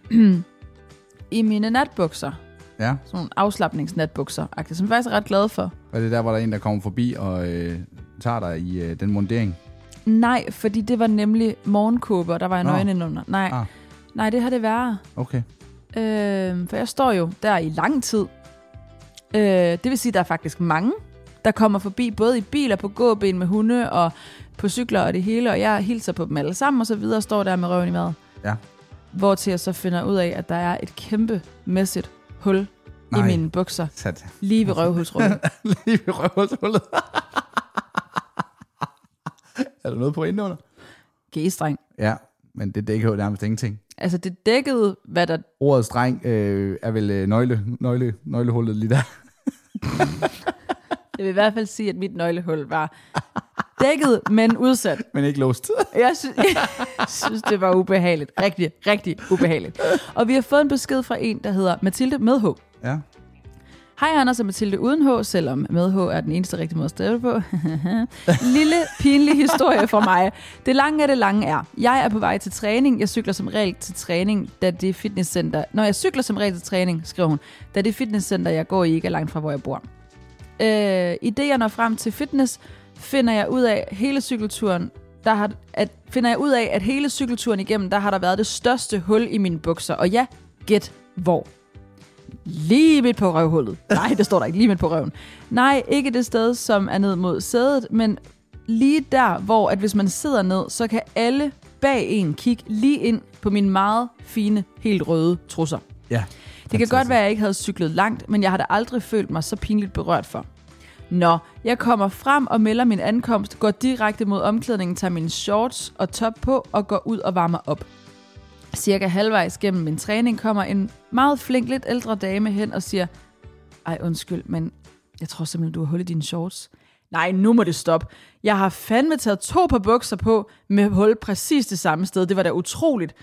i mine natbukser. Ja. Sådan nogle afslapningsnatbukser, som jeg faktisk er ret glad for. Og det der, hvor der er en, der kommer forbi og øh, tager dig i øh, den mundering? Nej, fordi det var nemlig morgenkåbe, og der var en øjne indenunder. Nej. Ah. Nej, det har det værre. Okay. Øh, for jeg står jo der i lang tid. Øh, det vil sige, at der er faktisk mange, der kommer forbi, både i biler, på gåben med hunde og på cykler og det hele, og jeg hilser på dem alle sammen, og så videre står der med røven i mad. Ja. Hvor til jeg så finder ud af, at der er et kæmpe mæssigt hul Nej. i mine bukser. Sat. Lige ved røvhulsrullet. Lige ved røvhulsrullet. Er der noget på indenunder? G-streng. Ja, men det dækker jo nærmest ingenting. Altså, det dækkede, hvad der... Ordet streng øh, er vel øh, nøgle, nøgle, nøglehullet lige der. Jeg vil i hvert fald sige, at mit nøglehul var dækket, men udsat. Men ikke låst. Jeg synes, jeg synes, det var ubehageligt. Rigtig, rigtig ubehageligt. Og vi har fået en besked fra en, der hedder Mathilde med H. Ja. Hej Anders og Mathilde uden H, selvom med H er den eneste rigtige måde at skrive på. Lille, pinlig historie for mig. Det lange af det lange er, jeg er på vej til træning. Jeg cykler som regel til træning, da det fitnesscenter... Når jeg cykler som regel til træning, skriver hun, da det fitnesscenter, jeg går i, ikke er langt fra, hvor jeg bor. Øh, I det, jeg når frem til fitness, finder jeg ud af hele cykelturen, der har, at, finder jeg ud af, at hele cykelturen igennem, der har der været det største hul i mine bukser. Og ja, gæt hvor. Lige midt på røvhullet. Nej, det står der ikke. Lige midt på røven. Nej, ikke det sted, som er ned mod sædet, men lige der, hvor at hvis man sidder ned, så kan alle bag en kigge lige ind på mine meget fine, helt røde trusser. Ja. Det kan godt være, at jeg ikke havde cyklet langt, men jeg har da aldrig følt mig så pinligt berørt for. Nå, jeg kommer frem og melder min ankomst, går direkte mod omklædningen, tager mine shorts og top på og går ud og varmer op. Cirka halvvejs gennem min træning kommer en meget flink, lidt ældre dame hen og siger, ej undskyld, men jeg tror simpelthen, du har hul i dine shorts. Nej, nu må det stoppe. Jeg har fandme taget to par bukser på med hul præcis det samme sted. Det var da utroligt.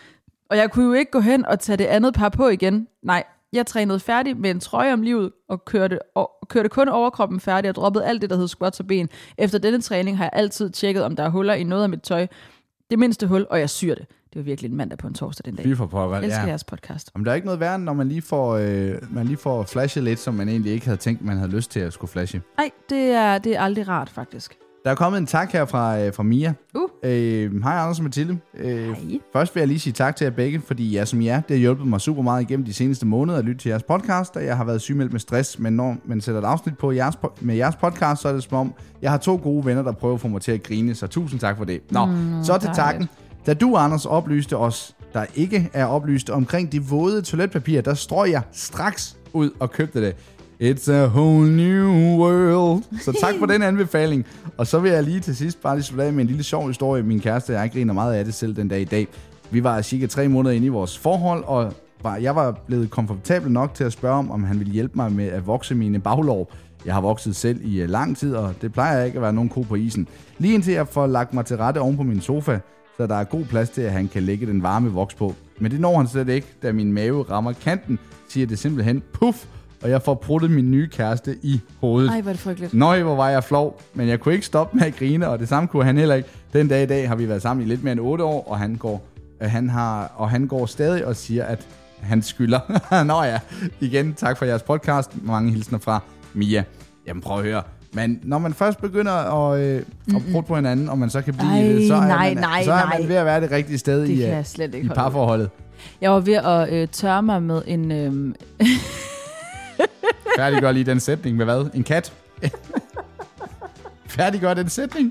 Og jeg kunne jo ikke gå hen og tage det andet par på igen. Nej, jeg trænede færdig med en trøje om livet, og kørte, og kørte kun overkroppen færdig, og droppede alt det, der hed squats og ben. Efter denne træning har jeg altid tjekket, om der er huller i noget af mit tøj. Det mindste hul, og jeg syr det. Det var virkelig en mandag på en torsdag den dag. Fy for pokker, jeg elsker ja. jeres podcast. Om der er ikke noget værre, når man lige får, øh, man lige får flashet lidt, som man egentlig ikke havde tænkt, man havde lyst til at skulle flashe. Nej, det er, det er aldrig rart, faktisk. Der er kommet en tak her fra, øh, fra Mia. Uh. Øh, hej Anders og Mathilde. Øh, Hej. Først vil jeg lige sige tak til jer begge, fordi jeg som jer, det har hjulpet mig super meget igennem de seneste måneder at lytte til jeres podcast, og jeg har været sygemeldt med stress, men når man sætter et afsnit på jeres, med jeres podcast, så er det som om, jeg har to gode venner, der prøver at få mig til at grine, så tusind tak for det. Nå, mm, så til takken. Da du, Anders, oplyste os, der ikke er oplyst omkring de våde toiletpapir, der strøg jeg straks ud og købte det. It's a whole new world. Så tak for den anbefaling. Og så vil jeg lige til sidst bare lige slutte af med en lille sjov historie. Min kæreste og jeg griner meget af det selv den dag i dag. Vi var cirka tre måneder inde i vores forhold, og jeg var blevet komfortabel nok til at spørge om, om han ville hjælpe mig med at vokse mine baglår. Jeg har vokset selv i lang tid, og det plejer ikke at være nogen ko på isen. Lige indtil jeg får lagt mig til rette oven på min sofa, så der er god plads til, at han kan lægge den varme voks på. Men det når han slet ikke, da min mave rammer kanten, siger det simpelthen puff, og jeg får pruttet min nye kæreste i hovedet. Ej, hvor er det frygteligt. Nøj, hvor var jeg flov, men jeg kunne ikke stoppe med at grine, og det samme kunne han heller ikke. Den dag i dag har vi været sammen i lidt mere end otte år, og han går, øh, han har, og han går stadig og siger, at han skylder. Nå ja, igen, tak for jeres podcast. Mange hilsner fra Mia. Jamen prøv at høre. Men når man først begynder at, øh, at prutte på hinanden, og man så kan blive Ej, det, så er, nej, man, nej, så er nej. man ved at være det rigtige sted det i, kan øh, jeg slet ikke i parforholdet. Jeg var ved at øh, tørre mig med en... Øh... Færdiggør lige den sætning med hvad? En kat? Færdiggør den sætning?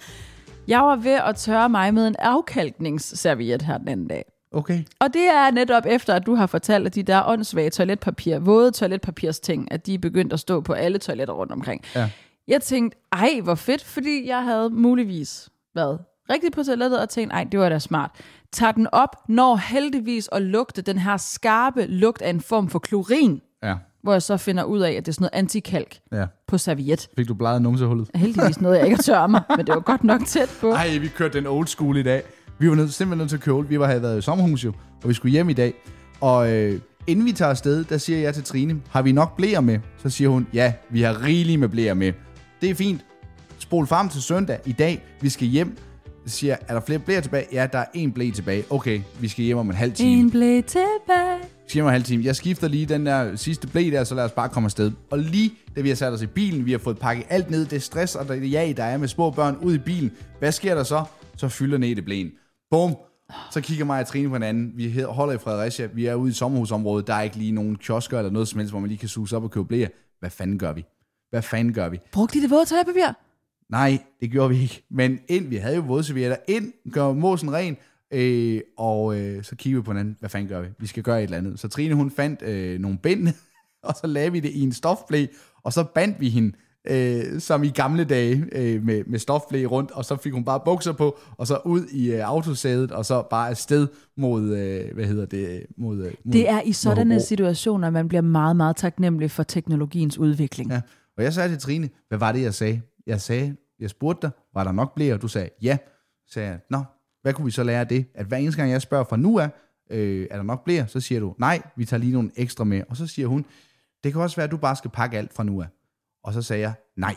Jeg var ved at tørre mig med en afkalkningsserviet her den anden dag. Okay. Og det er netop efter, at du har fortalt, at de der åndssvage toiletpapir, våde toiletpapirsting, at de er begyndt at stå på alle toiletter rundt omkring. Ja. Jeg tænkte, ej, hvor fedt, fordi jeg havde muligvis været rigtig på toilettet og tænkte, ej, det var da smart. Tag den op, når heldigvis at lugte den her skarpe lugt af en form for klorin, Ja. hvor jeg så finder ud af, at det er sådan noget antikalk Ja. på serviet. Fik du bleget numsehullet? Heldigvis noget, jeg ikke har tørret mig, men det var godt nok tæt på. Ej, vi kørte den old school i dag. Vi var nødt, simpelthen nødt til at køre old. Vi var, havde været i sommerhus jo, og vi skulle hjem i dag. Og øh, inden vi tager afsted, der siger jeg til Trine, har vi nok blæer med? Så siger hun, ja, vi har rigeligt med blæer med. Det er fint. Spol frem til søndag i dag. Vi skal hjem. Så siger jeg, er der flere blæer tilbage? Ja, der er en blæ tilbage. Okay, vi skal hjem om en halv time. En blæ tilbage. Hjem om en halv time. Jeg skifter lige den der sidste blæ der, så lad os bare komme afsted. Og lige da vi har sat os i bilen, vi har fået pakket alt ned. Det er stress, og det ja, der er med små børn ud i bilen. Hvad sker der så? Så fylder ned i blæen. Bum. Så kigger mig og Trine på hinanden. Vi holder i Fredericia. Vi er ude i sommerhusområdet. Der er ikke lige nogen kiosker eller noget som helst, hvor man lige kan suge op og købe blæer. Hvad fanden gør vi? Hvad fanden gør vi? Brugte de det våde toiletpapir? Nej, det gjorde vi ikke. Men ind, vi havde jo vådservietter. Ind, gør måsen ren. Øh, og øh, så kigger vi på hinanden. Hvad fanden gør vi? Vi skal gøre et eller andet. Så Trine, hun fandt øh, nogle bind, og så lagde vi det i en stofblæ. Og så bandt vi hende, øh, som i gamle dage, øh, med, med stofblæ rundt. Og så fik hun bare bukser på, og så ud i øh, autosædet, og så bare afsted mod, øh, hvad hedder det? Mod, øh, mod, det er i sådanne situationer, man bliver meget, meget taknemmelig for teknologiens udvikling. Ja. Og jeg sagde til Trine, hvad var det, jeg sagde? Jeg sagde, jeg spurgte dig, var der nok blæer? Og du sagde, ja. Så sagde jeg, nå, hvad kunne vi så lære af det? At hver eneste gang, jeg spørger fra nu af, øh, er der nok blæer? Så siger du, nej, vi tager lige nogle ekstra med. Og så siger hun, det kan også være, at du bare skal pakke alt fra nu af. Og så sagde jeg, nej.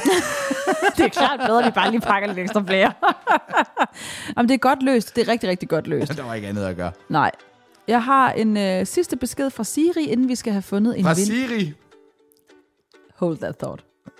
Det er klart bedre, at vi bare lige pakker lidt ekstra blære. Jamen, det er godt løst. Det er rigtig, rigtig godt løst. Der var ikke andet at gøre. Nej. Jeg har en øh, sidste besked fra Siri, inden vi skal have fundet en Fra vind. Siri? Hold that thought.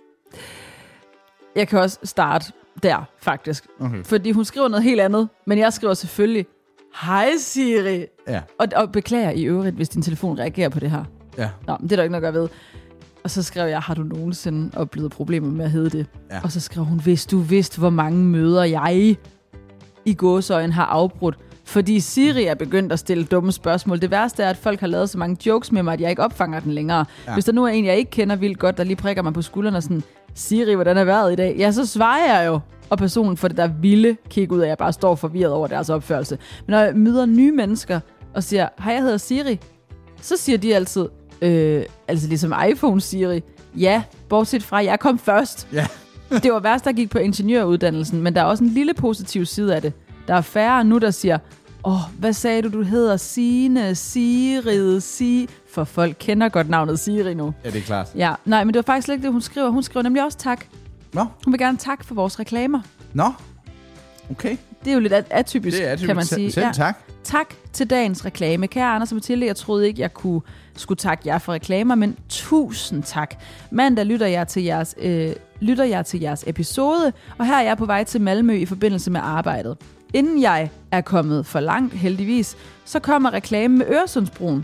Jeg kan også starte der, faktisk. Okay. Fordi hun skriver noget helt andet, men jeg skriver selvfølgelig, hej Siri. Ja. Og, og beklager i øvrigt, hvis din telefon reagerer på det her. Ja. Nå, men det er der ikke noget at gøre ved. Og så skrev jeg, har du nogensinde oplevet problemer med at hedde det? Ja. Og så skrev hun, hvis du vidste, hvor mange møder jeg i gåseøjne har afbrudt, fordi Siri er begyndt at stille dumme spørgsmål. Det værste er, at folk har lavet så mange jokes med mig, at jeg ikke opfanger den længere. Ja. Hvis der nu er en, jeg ikke kender vildt godt, der lige prikker mig på skulderen og sådan, Siri, hvordan er vejret i dag? Ja, så svarer jeg jo. Og personen får det der vilde kig ud af, at jeg bare står forvirret over deres opførelse. Men når jeg møder nye mennesker og siger, hej, jeg hedder Siri, så siger de altid, øh, altså ligesom iPhone Siri, ja, bortset fra, jeg kom først. Ja. Det var værst, der gik på ingeniøruddannelsen, men der er også en lille positiv side af det. Der er færre nu, der siger, Åh, oh, hvad sagde du, du hedder? Signe, Sigrid, Sig... For folk kender godt navnet Sigrid nu. Ja, det er klart. Ja, nej, men det var faktisk ikke det, hun skriver. Hun skriver nemlig også tak. Nå. Hun vil gerne tak for vores reklamer. Nå, okay. Det er jo lidt atypisk, det er atypisk. kan man sige. Selv tak. Ja. Tak til dagens reklame. Kære Anders og Mathilde, jeg troede ikke, jeg kunne skulle takke jer for reklamer, men tusind tak. Mandag lytter jeg til jeres, øh, lytter jeg til jeres episode, og her er jeg på vej til Malmø i forbindelse med arbejdet. Inden jeg er kommet for langt, heldigvis, så kommer reklame med Øresundsbroen.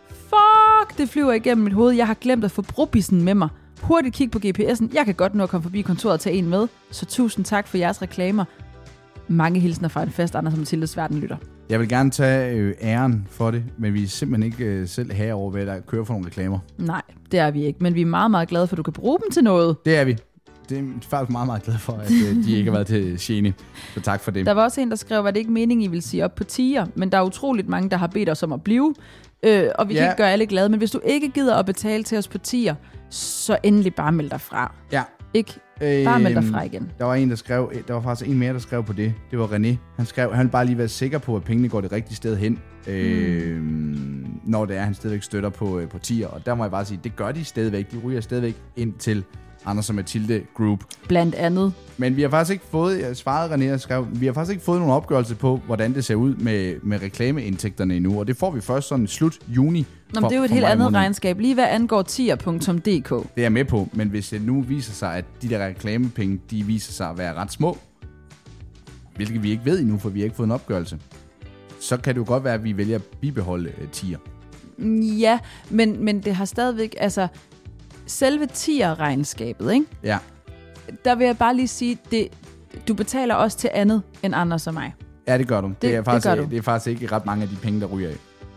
Fuck, det flyver igennem mit hoved. Jeg har glemt at få brobissen med mig. Hurtigt kig på G P S'en. Jeg kan godt nå at komme forbi kontoret og tage en med. Så tusind tak for jeres reklamer. Mange hilsner fra en fast Anders og Mathildes verdenlytter. Jeg vil gerne tage øh, æren for det, men vi er simpelthen ikke øh, selv herover ved at køre for nogle reklamer. Nej, det er vi ikke. Men vi er meget, meget glade for, at du kan bruge dem til noget. Det er vi. Det er faktisk meget, meget glad for, at øh, de ikke har været til gene. Så tak for det. Der var også en, der skrev, at det ikke meningen, I vil sige op på tier, men der er utroligt mange, der har bedt os om at blive. Øh, og vi ja. kan ikke gøre alle glade, men hvis du ikke gider at betale til os på tier, så endelig bare meld dig fra. Ja. Ikke? Bare meld dig fra igen. Der var en, der skrev, der var faktisk en mere, der skrev på det. Det var René. Han skrev, han ville bare lige være sikker på, at pengene går det rigtige sted hen, mm. øh, når det er, han stadigvæk støtter på, på tier. Og der må jeg bare sige, det gør de stadigvæk. De ryger stadigvæk ind til Anders og Mathilde Group. Blandt andet. Men vi har faktisk ikke fået, jeg svarede René og skrev, vi har faktisk ikke fået nogen opgørelse på, hvordan det ser ud med, med reklameindtægterne endnu. Og det får vi først sådan slut juni. Nå, men det er jo et helt andet måned. Regnskab, lige hvad angår tier punktum d k. Det er jeg med på, men hvis det nu viser sig, at de der reklamepenge, de viser sig at være ret små, hvilket vi ikke ved endnu, for vi har ikke fået en opgørelse, så kan det jo godt være, at vi vælger at bibeholde uh, tier. Ja, men, men det har stadigvæk, altså selve tier-regnskabet, ikke? Ja. Der vil jeg bare lige sige, det, du betaler også til andet end Anders og mig. Ja, det gør du. Det, det, er, faktisk, det, gør du. det er faktisk ikke ret mange af de penge, der ryger af.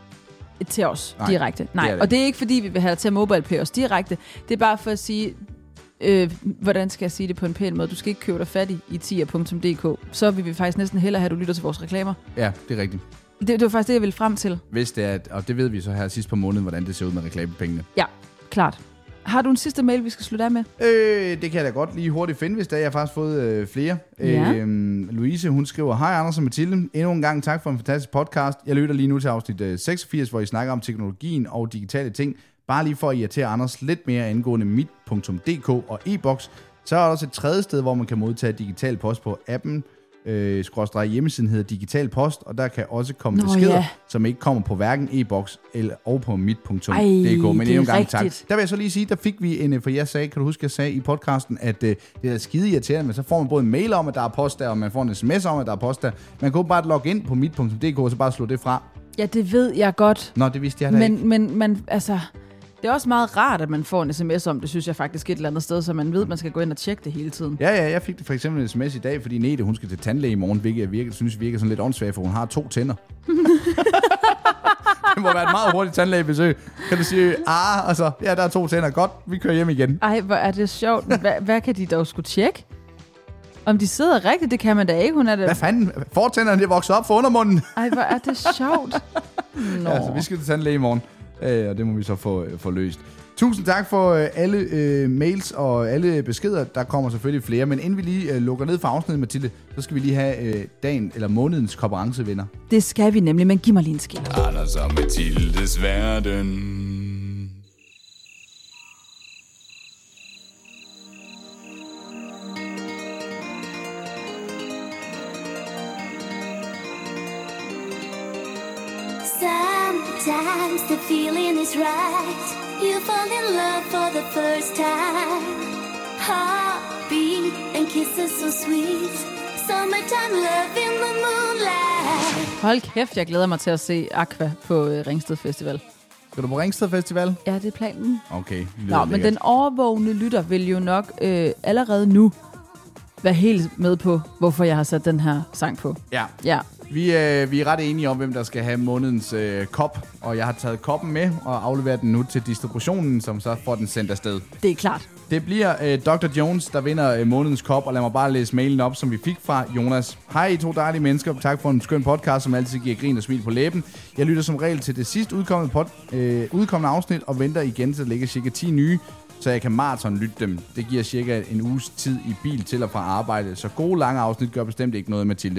Til os, Nej, direkte. Nej, det er det. Og det er ikke, fordi vi vil have dig til at MobilePay os direkte. Det er bare for at sige, øh, hvordan skal jeg sige det på en pæn måde? Du skal ikke købe dig fat i, i tier punktum d k. Så vil vi faktisk næsten hellere have, at du lytter til vores reklamer. Ja, det er rigtigt. Det, det var faktisk det, jeg ville frem til. Hvis det er, og det ved vi så her sidst på måneden, hvordan det ser ud med reklamepengene. Ja, klart. Har du en sidste mail, vi skal slutte af med? Øh, det kan jeg da godt lige hurtigt finde, hvis der. Jeg har faktisk fået øh, flere. Ja. Øh, Louise, hun skriver, hej Anders og Mathilde. Endnu en gang tak for en fantastisk podcast. Jeg lytter lige nu til afsnit øh, seksogfirs, hvor I snakker om teknologien og digitale ting. Bare lige for at irritere Anders lidt mere angående mit punktum d k og e-boks. Så er der også et tredje sted, hvor man kan modtage digital post på appen. Øh, skråstreg hjemmesiden hedder Digital Post, og der kan også komme Nå, beskeder, ja. som ikke kommer på hverken e-boks eller og på mit punktum d k. Men endnu en gang tak. Der vil jeg så lige sige, der fik vi en, for jeg sagde, kan du huske, jeg sagde i podcasten, at øh, det er skide irriterende, men så får man både en mail om, at der er post der, og man får en sms om, at der er post der. Man kan jo bare logge ind på mit punktum d k, og så bare slå det fra. Ja, det ved jeg godt. Nå, det vidste jeg da men, ikke. Men, men altså, det er også meget rart, at man får en sms om det, synes jeg faktisk et eller andet sted, så man ved, at man skal gå ind og tjekke det hele tiden. Ja, ja, jeg fik det for eksempel en sms i dag, fordi Nete, hun skal til tandlæge i morgen, hvilket jeg virker, synes virker sådan lidt åndssvagt, for hun har to tænder. Det må være et meget hurtigt tandlægebesøg. Kan du sige, ah, altså, ja, der er to tænder, godt, vi kører hjem igen. Ej, hvor er det sjovt. Hva, hvad kan de dog skulle tjekke? Om de sidder rigtigt, det kan man da ikke. Hun er det. Hvad fanden? Fortænderne, de er vokset op for undermunden. Ej, hvor er det sjovt. Nå. Ja, så vi skal til tandlæge i morgen, øh, og det må vi så få, få løst. Tusind tak for øh, alle øh, mails og alle beskeder. Der kommer selvfølgelig flere, men inden vi lige øh, lukker ned for afsnittet, Mathilde, så skal vi lige have øh, dagen eller månedens konkurrencevinder. Det skal vi nemlig, men giv mig lige en skil. Anders og Mathildes verden. Sometimes the feeling is right. You fall in love for the first time. Heartbeat and kisses so sweet. Summertime love in the moonlight. Hold kæft, jeg glæder mig til at se Aqua på øh, Ringsted Festival. Skal du på Ringsted Festival? Ja, det er planen. Okay. Nå, men den overvågne lytter vil jo nok øh, allerede nu være helt med på, hvorfor jeg har sat den her sang på. Ja. Ja. Vi, øh, vi er ret enige om, hvem der skal have månedens øh, kop, og jeg har taget koppen med og afleveret den nu til distributionen, som så får den sendt afsted. Det er klart. Det bliver øh, doktor Jones, der vinder øh, månedens kop, og lad mig bare læse mailen op, som vi fik fra Jonas. Hej, I to dejlige mennesker. Tak for en skøn podcast, som altid giver grin og smil på læben. Jeg lytter som regel til det sidst udkommende, pod, øh, udkommende afsnit, og venter igen til at lægge cirka ti nye, så jeg kan maraton lytte dem. Det giver cirka en uges tid i bil til og fra arbejde, så gode lange afsnit gør bestemt ikke noget, Mathilde.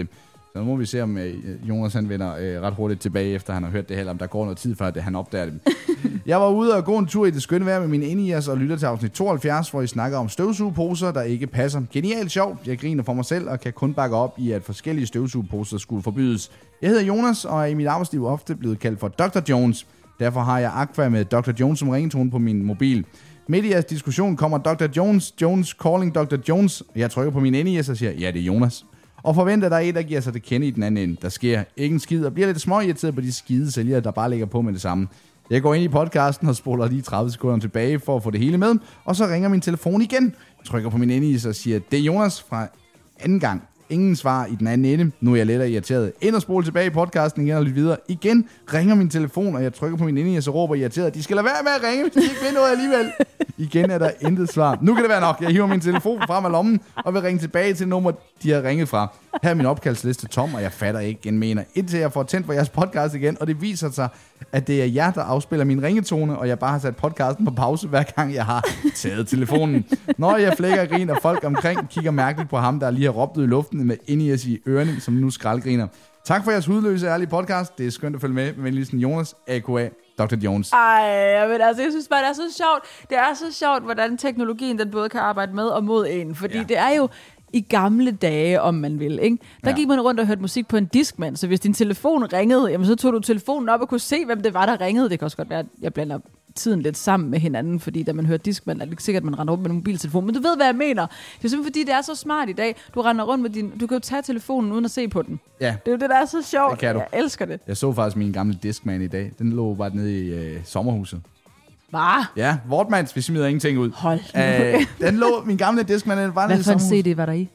Så nu må vi se, om øh, Jonas han vender øh, ret hurtigt tilbage, efter han har hørt det her, om der går noget tid, før det, han opdager det. Jeg var ude og gå en tur i det skønne vejr med mine inde-i-ers og lytter til afsnit tooghalvfjerds, hvor I snakker om støvsugeposer, der ikke passer. Genialt sjovt. Jeg griner for mig selv og kan kun bakke op i, at forskellige støvsugeposer skulle forbydes. Jeg hedder Jonas, og er i mit arbejdsliv ofte blevet kaldt for doktor Jones. Derfor har jeg Aqua med doktor Jones som ringetone på min mobil. Midt i jeres diskussion kommer doktor Jones, Jones calling doktor Jones. Jeg trykker på min inde-i-ers og siger, ja, det er Jonas. Og forventer, at der er en, der giver sig det kende i den anden ende. Der sker ikke en skid, og bliver lidt småirriteret på de skide sælgere, der bare lægger på med det samme. Jeg går ind i podcasten og spoler lige tredive sekunder tilbage for at få det hele med, og så ringer min telefon igen. Jeg trykker på min inde-i-s og siger, det er Jonas fra anden gang. Ingen svar i den anden ende. Nu er jeg lettere irriteret. Ind og spole tilbage i podcasten igen og lidt videre. Igen ringer min telefon, og jeg trykker på min inde-i-s og råber irriteret. De skal lade være med at ringe, hvis de ikke vil noget alligevel. Igen er der intet svar. Nu kan det være nok. Jeg hiver min telefon frem af lommen og vil ringe tilbage til nummer, de har ringet fra. Her er min opkaldsliste tom, og jeg fatter ikke en mener. Indtil jeg får tændt for jeres podcast igen, og det viser sig, at det er jer, der afspiller min ringetone, og jeg bare har sat podcasten på pause, hver gang jeg har taget telefonen. Når jeg flækker og griner, folk omkring kigger mærkeligt på ham, der lige har råbt ud i luften med ind-i-os i ørerne, som nu skraldgriner. Tak for jeres hudløse ærlige podcast. Det er skønt at følge med. Med venligsten Jonas, A K A doktor Jones. Ej, men altså, jeg synes bare, det er så sjovt. Det er så sjovt, hvordan teknologien den både kan arbejde med og mod en. Fordi ja. det er jo i gamle dage, om man vil, ikke? Der ja. gik man rundt og hørte musik på en Discman, så hvis din telefon ringede, jamen, så tog du telefonen op og kunne se, hvem det var, der ringede. Det kan også godt være, at jeg blander tiden lidt sammen med hinanden, fordi da man hører Discman, er det ikke sikkert, at man render rundt med en mobiltelefon. Men du ved, hvad jeg mener. Det er simpelthen, fordi det er så smart i dag. Du render rundt med din... Du kan jo tage telefonen uden at se på den. Ja. Det er jo det, der er så sjovt. Det kan du. Jeg elsker det. Jeg så faktisk min gamle Discman i dag. Den lå bare nede i øh, sommerhuset. Hvad? Ja, Vortmans, vi smider ingenting ud. Hold Æh, den lå, min gamle Discman, den var nede i sommerhuset. Hvad for en C D var der i?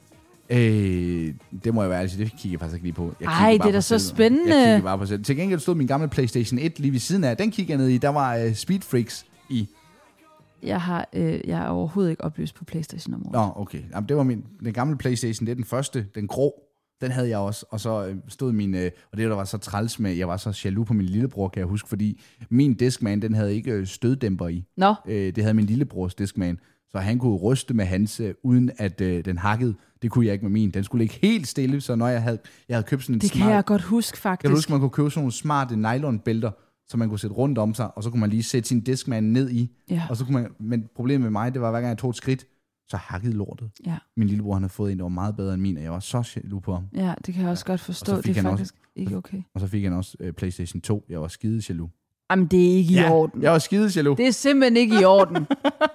Øh, det må jeg være ærlig, det kigger jeg faktisk ikke lige på. Jeg Ej, det er da så spændende. Jeg kigger bare på selv. Til gengæld stod min gamle PlayStation et lige ved siden af. Den kigger jeg ned i. Der var uh, Speed Freaks i. Jeg har øh, jeg er overhovedet ikke oplyst på PlayStation-området. Nå, okay. Jamen, det var min, den gamle PlayStation, det er den første, den grå. Den havde jeg også, og så øh, stod min, øh, og det der var så træls med, jeg var så jaloux på min lillebror, kan jeg huske, fordi min Discman, den havde ikke øh, støddæmper i. Nå. Øh, det havde min lillebrors Discman, så han kunne ryste med hans, øh, uden at øh, den hakkede. Det kunne jeg ikke med min. Den skulle ligge helt stille, så når jeg havde, jeg havde købt sådan en det smart... Det kan jeg godt huske, faktisk. Jeg kan huske, man kunne købe sådan nogle smarte nylonbælter, så man kunne sætte rundt om sig, og så kunne man lige sætte sin Discman ned i. Ja. Og så kunne man, men problemet med mig, det var, hver gang jeg tog et skridt, så hakkede lortet. Ja. Min lillebror, han havde fået en, der var meget bedre end min, og jeg var så jaloux på ham. Ja, det kan jeg også ja. godt forstå. Det er faktisk også, ikke okay. Og så fik han også uh, PlayStation to. Jeg var skide jaloux. Jamen, det er ikke ja, i orden. Jeg var skide jaloux. Det er simpelthen ikke i orden.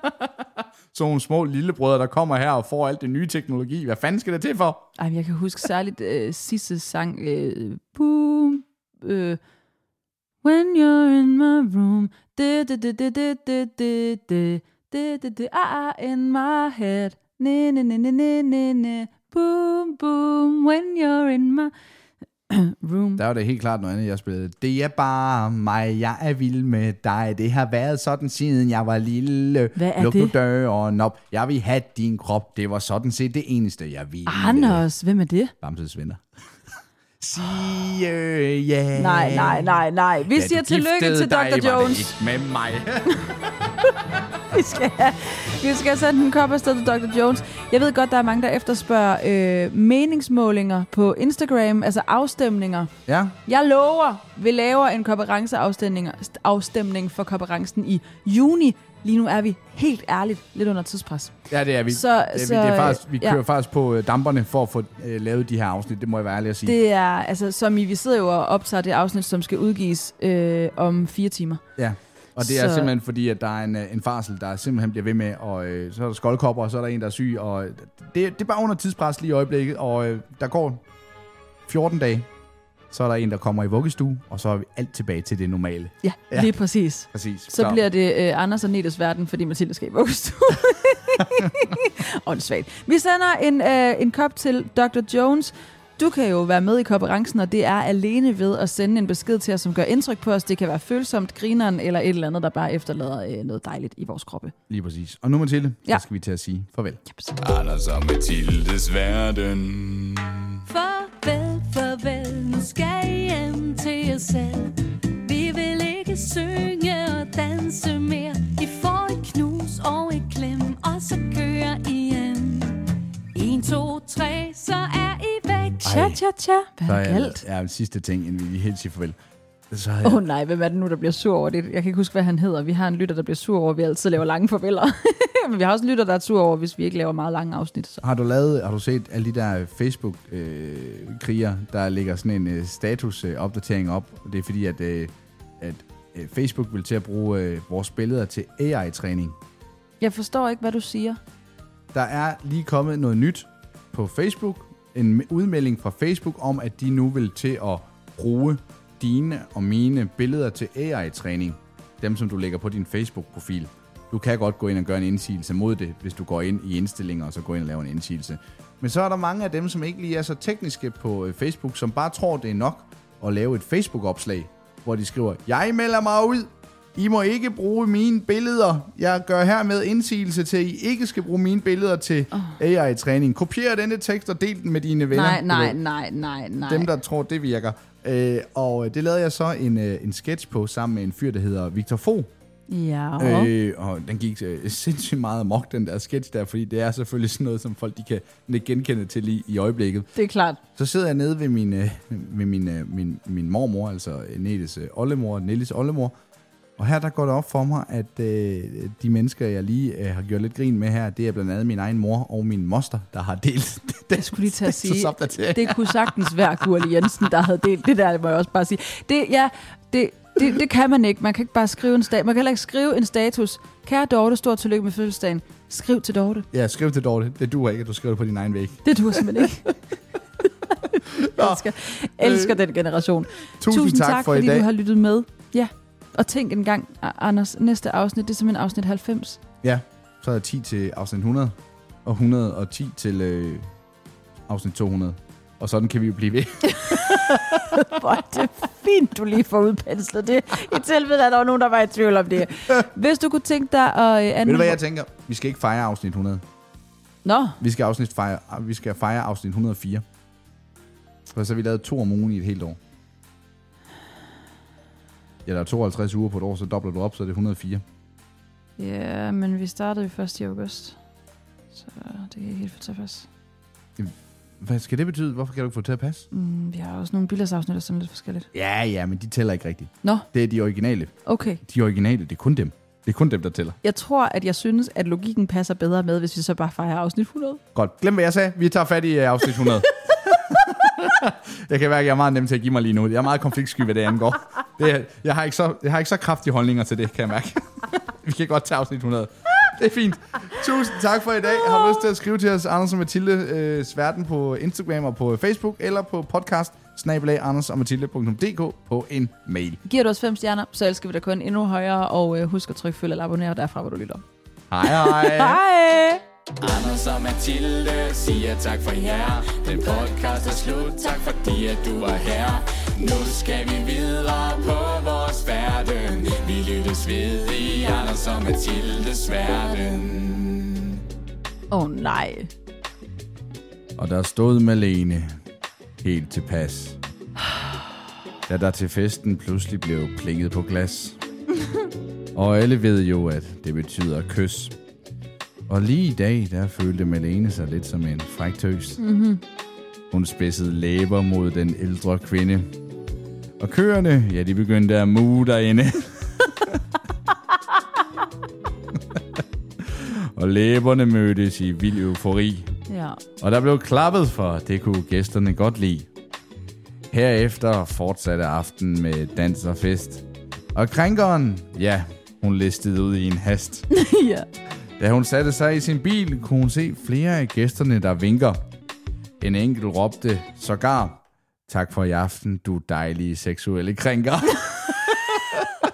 Så nogle små lillebrødre, der kommer her og får alt det nye teknologi. Hvad fanden skal det til for? Ej, jeg kan huske særligt uh, sidste sang. Uh, boom. Uh, When you're in my room. Det, det, det, det, det, det, det, det. Det, det, det, ah, in my head. Ne, ne, ne, ne, ne, ne, ne. Boom, boom, when you're in my room. Der var det helt klart noget andet, jeg spillede. Det er bare mig, jeg er vild med dig. Det har været sådan, siden jeg var lille. Hvad er Luk det? nu døren op. Jeg vil have din krop. Det var sådan set det eneste, jeg ville. Anders, hvem er det? Bamses venner. Sige ja. Yeah. Nej, nej, nej, nej. Vi ja, siger tillykke til doktor Jones. Med mig. vi, skal have, vi skal sende en kop afsted til doktor Jones. Jeg ved godt, der er mange, der efterspørger øh, meningsmålinger på Instagram, altså afstemninger. Ja. Jeg lover, vi laver en konferenceafstemning afstemning for konferencen i juni. Lige nu er vi helt ærligt lidt under tidspres. Ja, det er vi. Så, det er, så, vi, det er faktisk, vi kører ja. faktisk på damperne for at få øh, lavet de her afsnit. Det må jeg være ærlig at sige. Det er, altså, som I, vi sidder jo og optager det afsnit, som skal udgives øh, om fire timer. Ja, og det er så. simpelthen fordi, at der er en, en farsel, der simpelthen bliver ved med, og øh, så er der skoldkopper, og så er der en, der er syg, og det, det er bare under tidspres lige i øjeblikket, og øh, der går fjorten dage, så er der en, der kommer i vuggestue, og så er vi alt tilbage til det normale. Ja, ja. Lige præcis. præcis. Så, så bliver det øh, Anders og Nettes verden, fordi Mathilde skal i vuggestue. Åndssvagt. Vi sender en, øh, en kop til doktor Jones. Du kan jo være med i konferencen, og det er alene ved at sende en besked til os, som gør indtryk på os. Det kan være følsomt, grineren eller et eller andet, der bare efterlader øh, noget dejligt i vores kroppe. Lige præcis. Og nu, Mathilde, ja. så skal vi til at sige farvel. Jeps. Anders og Mathildes verden. Farvel, farvel, nu skal I hjem til jer selv. Vi vil ikke synge og danse mere. I får et knus og et klem, og så kører I hjem. En, to, tre, så er I væk. Cha, cha, tja. Hvad er der galt? Ja, en sidste ting, inden vi lige helt siger farvel. Åh oh, nej, hvem er det nu, der bliver sur over det? Jeg kan ikke huske, hvad han hedder. Vi har en lytter, der bliver sur over, at vi altid laver lange farveler. Men vi har også en lytter, der er sur over, hvis vi ikke laver meget lange afsnit. Så. Har du lavet, har du set alle de der Facebook-kriger, øh, der ligger sådan en øh, status-opdatering op? Det er fordi, at, øh, at øh, Facebook vil til at bruge øh, vores billeder til A I-træning. Jeg forstår ikke, hvad du siger. Der er lige kommet noget nyt på Facebook. En udmelding fra Facebook om, at de nu vil til at bruge dine og mine billeder til A I-træning. Dem, som du lægger på din Facebook-profil. Du kan godt gå ind og gøre en indsigelse mod det, hvis du går ind i indstillinger, og så går ind og laver en indsigelse. Men så er der mange af dem, som ikke lige er så tekniske på Facebook, som bare tror, det er nok at lave et Facebook-opslag, hvor de skriver, jeg melder mig ud. I må ikke bruge mine billeder. Jeg gør hermed indsigelse til, at I ikke skal bruge mine billeder til oh. A I-træning. Kopier denne tekst og del den med dine venner. Nej, nej, nej, nej, nej. Dem, der tror, det virker. Øh, og det lavede jeg så en, en sketch på sammen med en fyr, der hedder Victor Fogh. Ja. Øh, og den gik øh, sindssygt meget amok, den der sketch der, fordi det er selvfølgelig sådan noget, som folk de kan genkende til i, i øjeblikket. Det er klart. Så sidder jeg nede ved min, øh, ved min, øh, min, min mormor, altså Nettes øh, oldemor, Nellis oldemor, og her der går det op for mig, at øh, de mennesker, jeg lige øh, har gjort lidt grin med her, det er blandt andet min egen mor og min moster, der har delt det. Jeg skulle lige til at sige, det kunne sagtens være Gurli Jensen, der havde delt det der, det må jeg også bare sige. Det, ja, det, det, det kan man ikke. Man kan ikke bare skrive en status. Man kan heller ikke skrive en status. Kære Dorte, stort tillykke med fødselsdagen. Skriv til Dorte. Ja, skriv til Dorte. Det duer ikke, at du skriver det på din egen væg. Det duer simpelthen ikke. Jeg elsker, elsker den generation. Tusind, Tusind tak, tak for fordi i dag. Du har lyttet med. Ja. Og tænk en gang, Anders, næste afsnit, det er simpelthen afsnit halvfems. Ja, så er der ti til afsnit hundrede, og et hundrede og ti til øh, afsnit to hundrede. Og sådan kan vi jo blive ved. Hvor det er fint, du lige får udpenslet det. I tilfælde, at der var nogen, der var i tvivl om det. Hvis du kunne tænke dig at... Øh, Ved du, hvad jeg tænker? Vi skal ikke fejre afsnit hundrede. Nå. Vi skal, afsnit fejre, vi skal fejre afsnit et hundrede og fire. For så har vi lavet to om ugen i et helt år. Ja, der er tooghalvtreds uger på et år, så dobler du op, så er det et hundrede og fire. Ja, men vi startede jo først i august. Så det kan ikke helt få til at passe. Hvad skal det betyde? Hvorfor kan du ikke få det til at passe? Mm, vi har også nogle bilagsafsnit, der er sådan lidt forskelligt. Ja, ja, men de tæller ikke rigtigt. Nå. Det er de originale. Okay. De originale, det er kun dem. Det er kun dem, der tæller. Jeg tror, at jeg synes, at logikken passer bedre med, hvis vi så bare fejrer afsnit hundrede. Godt. Glem, hvad jeg sagde. Vi tager fat i uh, afsnit hundrede. Jeg kan være, at jeg er meget nem til at give mig lige nu. Jeg er meget konfliktsky, hvad det angår. Det er, jeg, har ikke så, jeg har ikke så kraftige holdninger til det, kan jeg mærke. Vi kan godt tage afsnit hundrede. Det er fint. Tusind tak for i dag. Har du lyst til at skrive til os, Anders og Mathilde øh, Sværten på Instagram og på Facebook, eller på podcast snabel-a anders og mathilde punktum d k på en mail. Giver du os fem stjerner, så elsker vi dig kun endnu højere, og øh, husk at trykke følg eller abonnere derfra, hvor du lytter. Hej hej. Hej. Anders og Mathilde siger tak for jer. Den podcast er slut. Tak fordi at du var her. Nu skal vi videre på vores verden. Vi lyttes ved i Anders og Mathildes verden. Åh oh, nej. Og der stod Malene helt tilpas, da der til festen pludselig blev plinget på glas. Og alle ved jo, at det betyder kys. Og lige i dag, der følte Malene sig lidt som en fræk tøs. Mm-hmm. Hun spidsede læber mod den ældre kvinde. Og køerne, ja, de begyndte at muge derinde. Og læberne mødtes i vild eufori. Ja. Og der blev klappet for, det kunne gæsterne godt lide. Herefter fortsatte aftenen med dans og fest. Og krænkeren, ja, hun listede ud i en hast. Ja. Da hun satte sig i sin bil, kunne hun se flere af gæsterne, der vinker. En enkelt råbte sågar, tak for i aften, du dejlige seksuelle krænker.